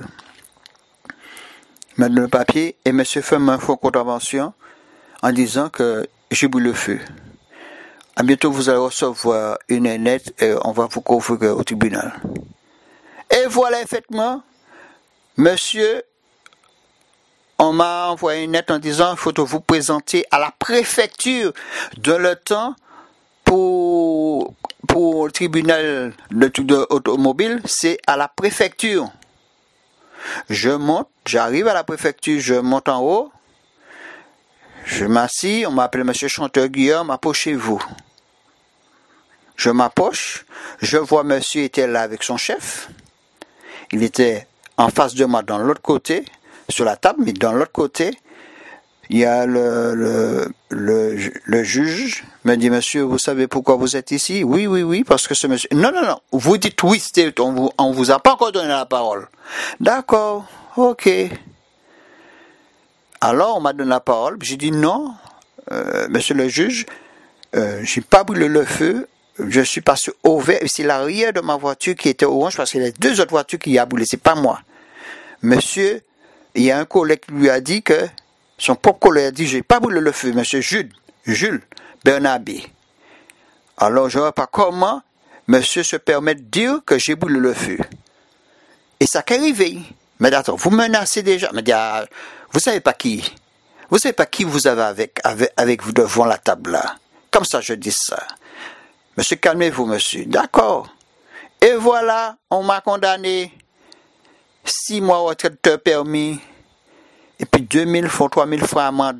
Mets le papier et monsieur fait une contravention en disant que j'ai brûlé le feu. À bientôt, vous allez recevoir une lettre et on va vous convoquer au tribunal. Et voilà, effectivement, monsieur, on m'a envoyé une lettre en disant qu'il faut vous présenter à la préfecture de le temps pour le tribunal de automobile, c'est à la préfecture. Je monte, j'arrive à la préfecture, je monte en haut, je m'assis, on m'appelle monsieur Chanteur Guillaume, approchez-vous. Je m'approche, je vois monsieur était là avec son chef, il était en face de moi dans l'autre côté, sur la table, mais dans l'autre côté, il y a le juge me dit, monsieur, vous savez pourquoi vous êtes ici? Oui, parce que ce monsieur... Non, vous dites oui, on vous a pas encore donné la parole. D'accord, ok. Alors, on m'a donné la parole, j'ai dit non, monsieur le juge, j'ai pas brûlé le feu, je suis passé au vert, et c'est l'arrière de ma voiture qui était orange, parce qu'il y a deux autres voitures qui a brûlé, c'est pas moi. Monsieur, il y a un collègue qui lui a dit que, son propre collègue a dit, j'ai pas brûlé le feu, monsieur Jules Bernabé. Alors, je ne vois pas comment monsieur se permet de dire que j'ai brûlé le feu. Et ça qu'est arrivé. Mais attends, vous menacez déjà. Mais vous savez pas qui. Vous savez pas qui vous avez avec vous devant la table là. Comme ça, je dis ça. Monsieur, calmez-vous, monsieur. D'accord. Et voilà, on m'a condamné 6 mois retraite de permis. Et puis 2000 francs, 3000 francs amende.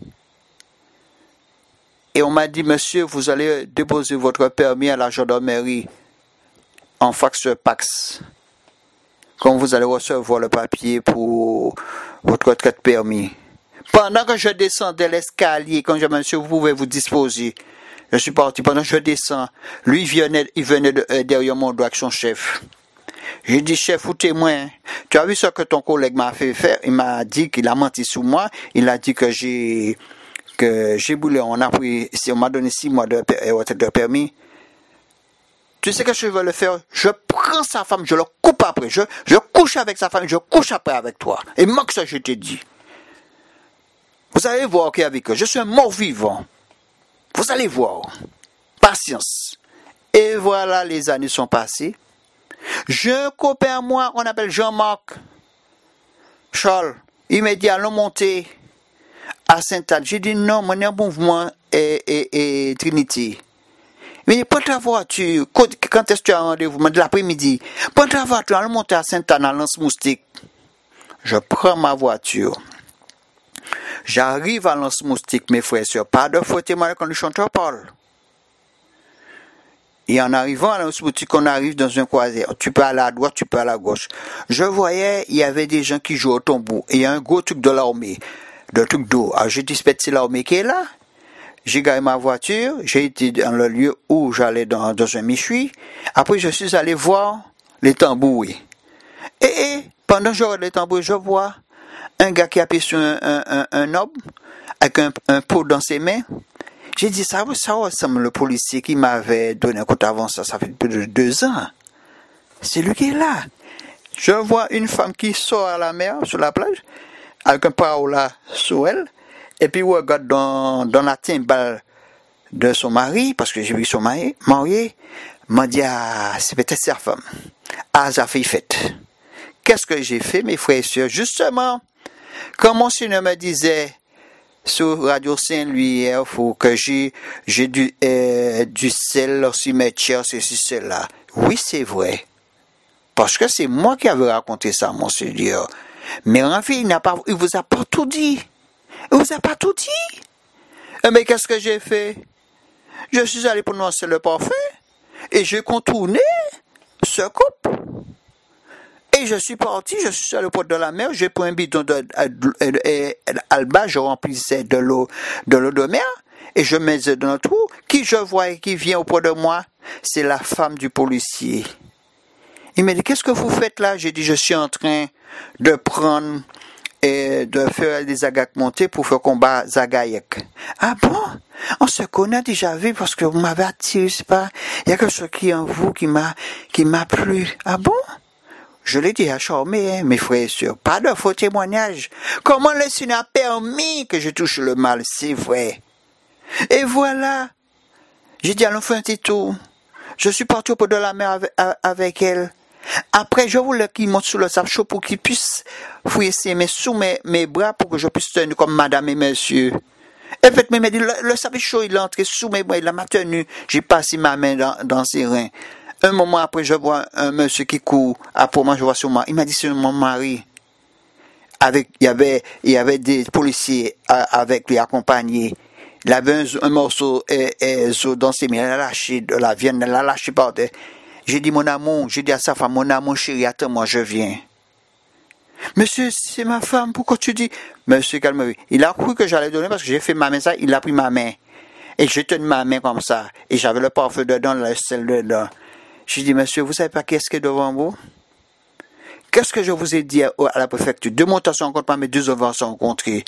Et on m'a dit, monsieur, vous allez déposer votre permis à la gendarmerie en fax Pax. Quand vous allez recevoir le papier pour votre retraite de permis. Pendant que je descendais l'escalier, quand je me suis dit, vous pouvez vous disposer. Je suis parti, pendant que je descends, lui, il venait derrière mon dos avec son chef. J'ai dit, chef ou témoin, tu as vu ce que ton collègue m'a fait faire? Il m'a dit qu'il a menti sur moi. Il a dit que j'ai brûlé. On m'a donné 6 mois de permis. Tu sais que je vais le faire? Je prends sa femme, je le coupe après. Je couche avec sa femme, je couche après avec toi. Et moi que ça, je t'ai dit. Vous allez voir qu'avec eux, je suis un mort vivant. Vous allez voir. Patience. Et voilà, les années sont passées. J'ai un copain à moi, on appelle Jean-Marc. Charles, il m'a dit, allons monter à Sainte-Anne. J'ai dit, non, mon mouvement et Trinité. Mais prends ta voiture. Quand est-ce que tu as un rendez-vous? De l'après-midi. Prends ta voiture, allons monter à Sainte-Anne, à Lance-Moustique. Je prends ma voiture. J'arrive à Lance-Moustique, mes frères et sœurs. Pas de faute, moi, quand le chanteur parle. Et en arrivant à Lance-Moustique, on arrive dans un croisière. Tu peux aller à droite, tu peux aller à gauche. Je voyais, il y avait des gens qui jouaient au tambour. Et il y a un gros truc de l'armée. De truc d'eau. Alors, j'ai dit, c'est l'armée qui est là. J'ai garé ma voiture. J'ai été dans le lieu où j'allais dans un méchoui. Après, je suis allé voir les tambours. Et pendant que je regarde les tambours, je vois un gars qui a pris sur un homme avec un pot dans ses mains. J'ai dit, ça ressemble le policier qui m'avait donné un coup d'avance, ça fait plus de 2 ans. C'est lui qui est là. Je vois une femme qui sort à la mer, sur la plage, avec un paraola sur elle, et puis regarde dans la timbale de son mari, parce que j'ai vu son mari, marié, m'a dit, c'est peut-être sa femme. Ça fait fête. Qu'est-ce que j'ai fait, mes frères et sœurs? Justement, comme mon Seigneur me disait, sur Radio Saint-Louis, il faut que j'ai du sel au cimetière, ceci, cela. Oui, c'est vrai. Parce que c'est moi qui avais raconté ça, mon Seigneur. Mais en fait, il vous a pas tout dit. Il vous a pas tout dit. Mais qu'est-ce que j'ai fait? Je suis allé prononcer le parfum et j'ai contourné ce couple. Et je suis parti, je suis allé au port de la mer, j'ai pris un bidon d'alba, je remplissais de l'eau de mer, et je mettais dans le trou. Qui je vois qui vient au port de moi? C'est la femme du policier. Il m'a dit, qu'est-ce que vous faites là? J'ai dit, je suis en train de prendre et de faire des agacs montés pour faire combat Zagaïek. Ah bon? On se connaît déjà vu parce que vous m'avez attiré, c'est pas, il y a quelque chose qui est en vous qui m'a plu. Ah bon? Je l'ai dit à charmer, hein, mes frères et sœurs. Pas de faux témoignages. Comment le Seigneur a permis que je touche le mal? C'est vrai. Et voilà. J'ai dit, allons faire un petit tour. Je suis parti au bord de la mer avec elle. Après, je voulais qu'il monte sous le sable chaud pour qu'il puisse fouiller ses mains sous mes bras pour que je puisse tenir comme madame et monsieur. Et fait, il m'a dit, le sable chaud, il est entré sous mes bras, il m'a tenu. J'ai passé ma main dans ses reins. Un moment après, je vois un monsieur qui court. Après moi, je vois sur moi. Il m'a dit, c'est mon mari. Il y avait des policiers avec lui accompagnés. Il avait un morceau dans ses mains. Elle a lâché de la viande, elle l'a lâché par terre. J'ai dit, mon amour, j'ai dit à sa femme, mon amour chéri, attends-moi, je viens. Monsieur, c'est ma femme, pourquoi tu dis? Monsieur, calme-vous. Il a cru que j'allais donner parce que j'ai fait ma main ça, il a pris ma main. Et j'ai tenu ma main comme ça. Et j'avais le parfum dedans, le sel dedans. J'ai dit, monsieur, vous savez pas qu'est-ce qui est devant vous? Qu'est-ce que je vous ai dit à la préfecture? 2 montants se rencontrent pas, mais 2 enfants se rencontrés.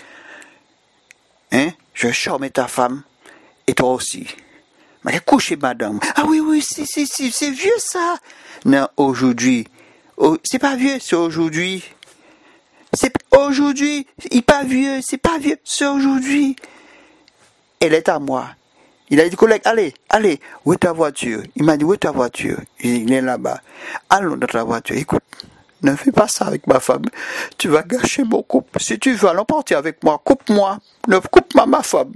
Hein? Je charme ta femme, et toi aussi. Mais couchez, madame. Ah oui, c'est vieux ça. Non, aujourd'hui. C'est pas vieux, c'est aujourd'hui. C'est aujourd'hui. Il n'est pas vieux, c'est pas vieux, c'est aujourd'hui. Elle est à moi. Il a dit, collègue, allez, où est ta voiture? Il m'a dit, où est ta voiture? Il est là-bas. Allons dans ta voiture. Écoute, ne fais pas ça avec ma femme. Tu vas gâcher mon couple. Si tu veux, allons partir avec moi. Coupe-moi. Ne coupe pas ma femme.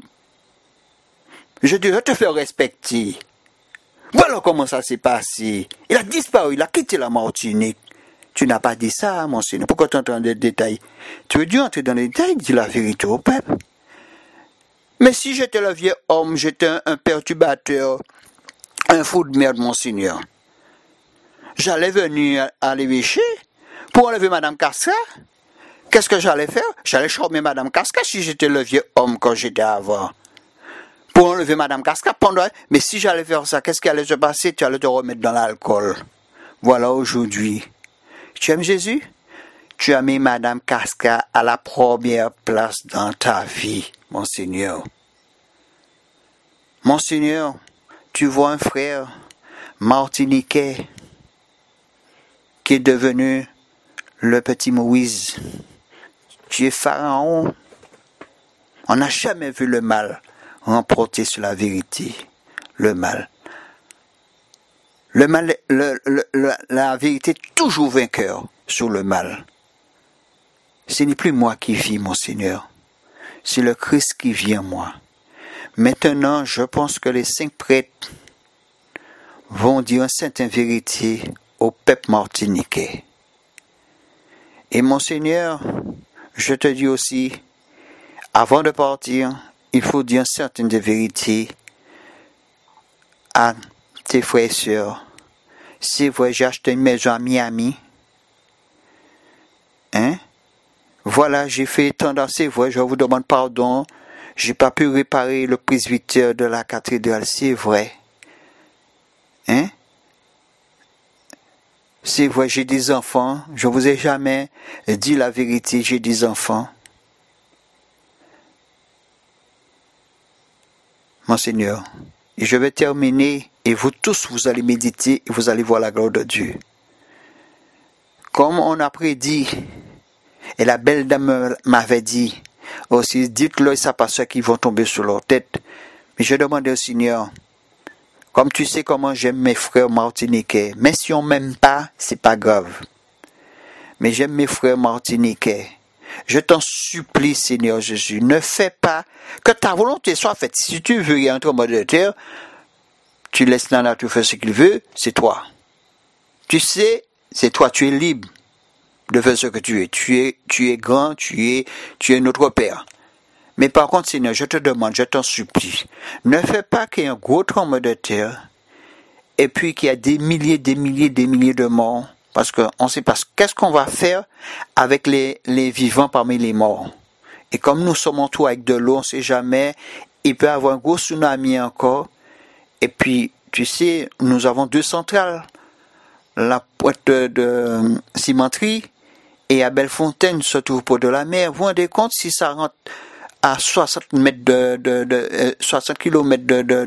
Je dis, je te fais respecter. Voilà comment ça s'est passé. Il a disparu, il a quitté la Martinique. Tu n'as pas dit ça, mon Seigneur. Pourquoi tu entends dans les détails? Tu veux dû entrer dans les détails, dis la vérité au peuple. Mais si j'étais le vieux homme, j'étais un perturbateur, un fou de merde, mon Seigneur. J'allais venir à l'évêché pour enlever Madame Casca. Qu'est-ce que j'allais faire? J'allais charmer Madame Casca si j'étais le vieux homme quand j'étais avant. Pour enlever Madame Casca, mais si j'allais faire ça, qu'est-ce qui allait se passer? Tu allais te remettre dans l'alcool. Voilà aujourd'hui. Tu aimes Jésus? Tu as mis Madame Casca à la première place dans ta vie, mon Seigneur. Mon Seigneur, tu vois un frère martiniquais qui est devenu le petit Moïse. Tu es Pharaon. On n'a jamais vu le mal remporter sur la vérité. Le mal. La vérité est toujours vainqueur sur le mal. Ce n'est plus moi qui vis, mon Seigneur. C'est le Christ qui vit en moi. Maintenant, je pense que les 5 prêtres vont dire une certaine vérité au peuple martiniquais. Et mon Seigneur, je te dis aussi, avant de partir, il faut dire certaines vérités à tes frères et sœurs. C'est vrai, j'ai acheté une maison à Miami. Voilà, j'ai fait tendance, c'est vrai, je vous demande pardon. J'ai pas pu réparer le presbytère de la cathédrale, c'est vrai. C'est vrai, j'ai des enfants. Je vous ai jamais dit la vérité, j'ai des enfants. Mon Seigneur, et je vais terminer, et vous tous, vous allez méditer, et vous allez voir la gloire de Dieu. Comme on a prédit, et la belle dame m'avait dit, aussi, dites-le, ça pas ceux qui vont tomber sur leur tête. Mais je demandais au Seigneur, comme tu sais comment j'aime mes frères martiniquais, mais si on m'aime pas, c'est pas grave. Mais j'aime mes frères martiniquais. Je t'en supplie, Seigneur Jésus, ne fais pas que ta volonté soit faite. Si tu veux y entrer au mode de terre, tu laisses la nature faire ce qu'il veut, c'est toi. Tu sais, c'est toi, tu es libre de faire ce que tu es. Tu es grand, tu es notre Père. Mais par contre, Seigneur, je te demande, je t'en supplie, ne fais pas qu'il y ait un gros tremblement de terre, et puis qu'il y a des milliers de morts, parce qu'on ne sait pas qu'est-ce qu'on va faire avec les vivants parmi les morts. Et comme nous sommes entourés avec de l'eau, on ne sait jamais, il peut y avoir un gros tsunami encore, et puis, tu sais, nous avons 2 centrales. la pointe de cimenterie et à Bellefontaine se trouve pour de la mer. Vous vous rendez compte si ça rentre à 60 mètres 60 km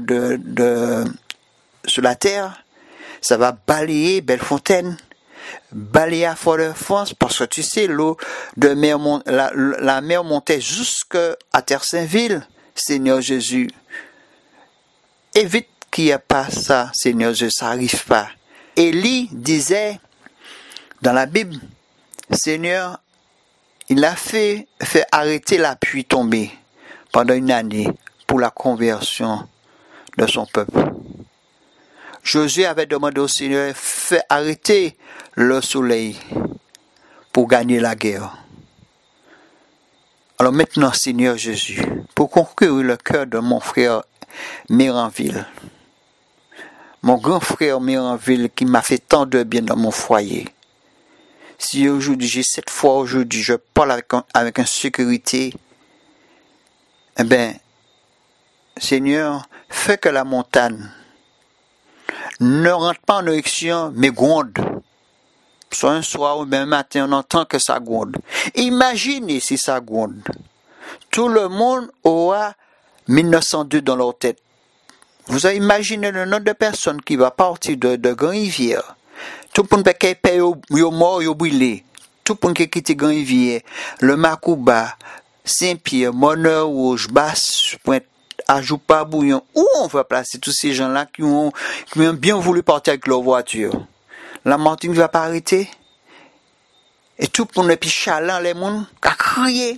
sur la terre, ça va balayer Bellefontaine, balayer à Fort-de-France, parce que tu sais, l'eau de mer, la mer montait jusqu'à Terre-Saint-Ville, Seigneur Jésus. Évite qu'il n'y ait pas ça, Seigneur Jésus, ça n'arrive pas. Élie disait dans la Bible, Seigneur, il a fait arrêter la pluie tomber pendant une année pour la conversion de son peuple. Josué avait demandé au Seigneur, fais arrêter le soleil pour gagner la guerre. Alors maintenant, Seigneur Jésus, pour conquérir le cœur de mon frère Méranville, mon grand frère Méranville qui m'a fait tant de bien dans mon foyer. Si aujourd'hui, j'ai cette foi aujourd'hui, je parle avec une sécurité, eh bien, Seigneur, fais que la montagne ne rentre pas en érection, mais gronde. Soit un soir ou bien un matin, on entend que ça gronde. Imaginez si ça gronde. Tout le monde aura 1902 dans leur tête. Vous avez imaginé le nombre de personnes qui va partir de Grand-Rivière. Tout le monde qui est payé, il est mort, il est brûlé. Tout le monde qui quitte Grand-Rivière, le Macouba, Saint-Pierre, Monneau-Rouge, Basse-Pointe, Ajoupa-Bouillon. Où on va placer tous ces gens-là qui ont bien voulu partir avec leur voiture? La Martinique ne va pas arrêter. Et tout le monde, et puis chalant, les gens, à crier.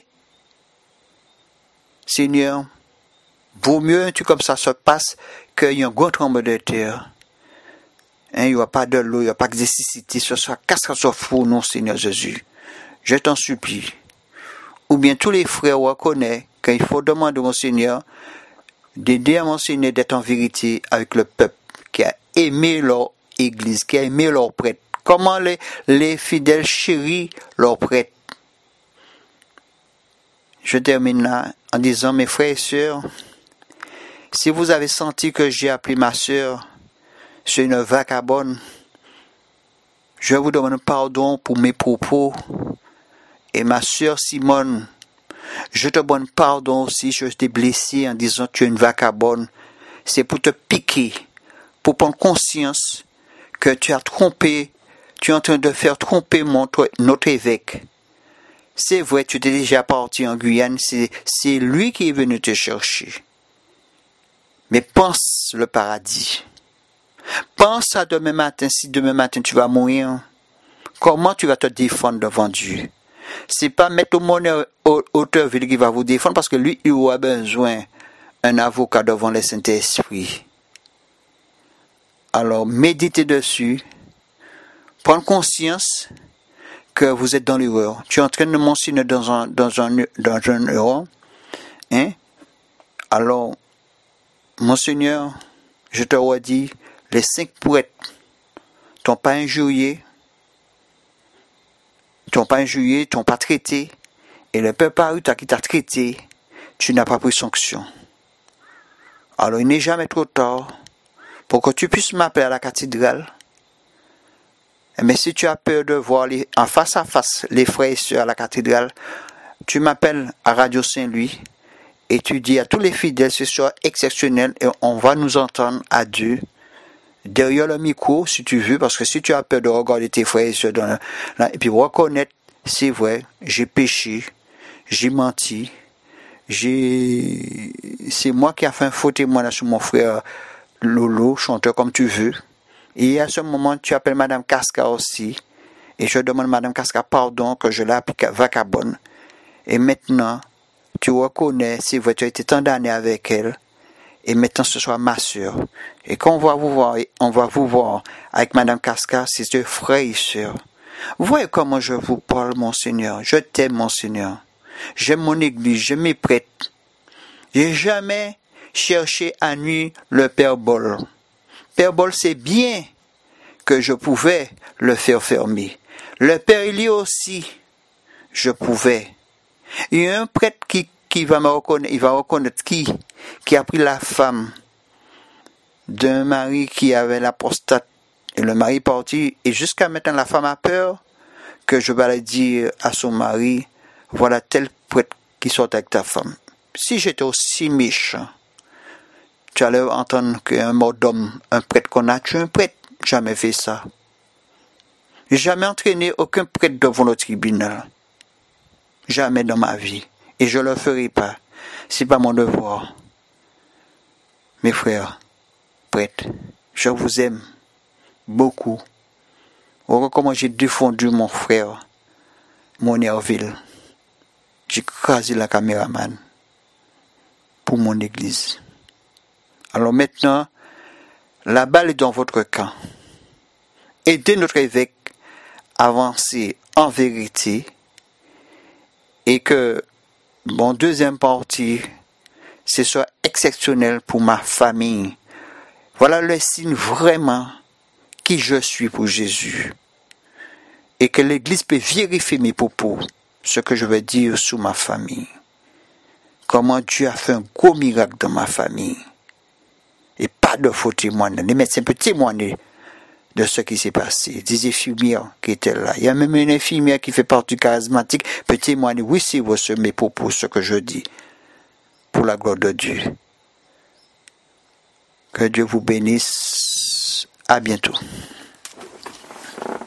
Seigneur, vaut mieux un truc comme ça se passe qu'il y ait un gros tremblement de terre. Il n'y aura pas de l'eau, il n'y aura pas d'électricité, ce sera catastrophe pour nous, Seigneur Jésus. Je t'en supplie. Ou bien tous les frères reconnaissent qu'il faut demander au Seigneur d'aider à mon Seigneur d'être en vérité avec le peuple qui a aimé leur église, qui a aimé leurs prêtres. Comment les fidèles chérissent leurs prêtres. Je termine là en disant, mes frères et sœurs, si vous avez senti que j'ai appelé ma sœur sur une vagabonde, je vous demande pardon pour mes propos. Et ma sœur Simone, je te demande pardon si je t'ai blessé en disant que tu es une vagabonde. C'est pour te piquer, pour prendre conscience que tu as trompé, tu es en train de faire tromper notre évêque. C'est vrai, tu t'es déjà parti en Guyane, c'est lui qui est venu te chercher. Mais pense le paradis. Pense à demain matin, si demain matin tu vas mourir, comment tu vas te défendre devant Dieu? C'est pas Maître Monnet Hauteurville qui va vous défendre, parce que lui, il aura besoin d'un avocat devant le Saint-Esprit. Alors, méditez dessus, prendre conscience que vous êtes dans l'erreur. Tu es en train de mentionner dans un erreur. Hein? Alors, Monseigneur, je te redis, les 5 prêtres t'ont pas injurié, t'ont pas traité, et le peuple paru qui t'a traité, tu n'as pas pris sanction. Alors il n'est jamais trop tard pour que tu puisses m'appeler à la cathédrale. Mais si tu as peur de voir en face à face les frères et sœurs à la cathédrale, tu m'appelles à Radio Saint-Louis et tu dis à tous les fidèles, ce sera exceptionnel et on va nous entendre à Dieu. Derrière le micro, si tu veux, parce que si tu as peur de regarder tes frères et sœurs et puis reconnaître, c'est vrai, j'ai péché, j'ai menti, c'est moi qui ai fait un faux témoignage sur mon frère Lolo, chanteur comme tu veux. Et à ce moment, tu appelles Madame Casca aussi, et je demande à Madame Casca pardon que je l'ai appelée vagabonde. Et maintenant, tu reconnais, c'est vrai, tu as été tant d'années avec elle. Et maintenant, ce soit ma sœur. Et quand on va vous voir avec Madame Casca, c'est deux frères et sœurs. Voyez comment je vous parle, mon Seigneur. Je t'aime, mon Seigneur. J'aime mon église, j'aime mes prêtres. J'ai jamais cherché à nuire le Père Bol. Père Bol sait bien que je pouvais le faire fermer. Le Père Élie aussi, je pouvais. Il y a un prêtre qui va me reconnaître, il va reconnaître qui a pris la femme d'un mari qui avait la prostate Et le mari partit, et jusqu'à maintenant, la femme a peur que je vais aller dire à son mari, voilà tel prêtre qui sort avec ta femme. Si j'étais aussi méchant, tu allais entendre qu'un mort d'homme, un prêtre qu'on a tué, un prêtre, jamais fait ça. J'ai jamais entraîné aucun prêtre devant le tribunal. Jamais dans ma vie. Et je ne le ferai pas. C'est pas mon devoir. Mes frères, prêtres, je vous aime beaucoup. Voyez comment j'ai défendu mon frère, mon Herville. J'ai crasé la caméraman pour mon église. Alors maintenant, la balle est dans votre camp. Aidez notre évêque à avancer en vérité et que mon deuxième partie, ce soit exceptionnel pour ma famille. Voilà le signe vraiment qui je suis pour Jésus. Et que l'Église peut vérifier mes propos, ce que je veux dire sur ma famille. Comment Dieu a fait un gros miracle dans ma famille. Et pas de faux témoignages. Les médecins peuvent témoigner de ce qui s'est passé. Des infirmières qui étaient là. Il y a même une infirmière qui fait partie du charismatique peut témoigner. Oui, c'est mes propos, ce que je dis. Pour la gloire de Dieu. Que Dieu vous bénisse. À bientôt.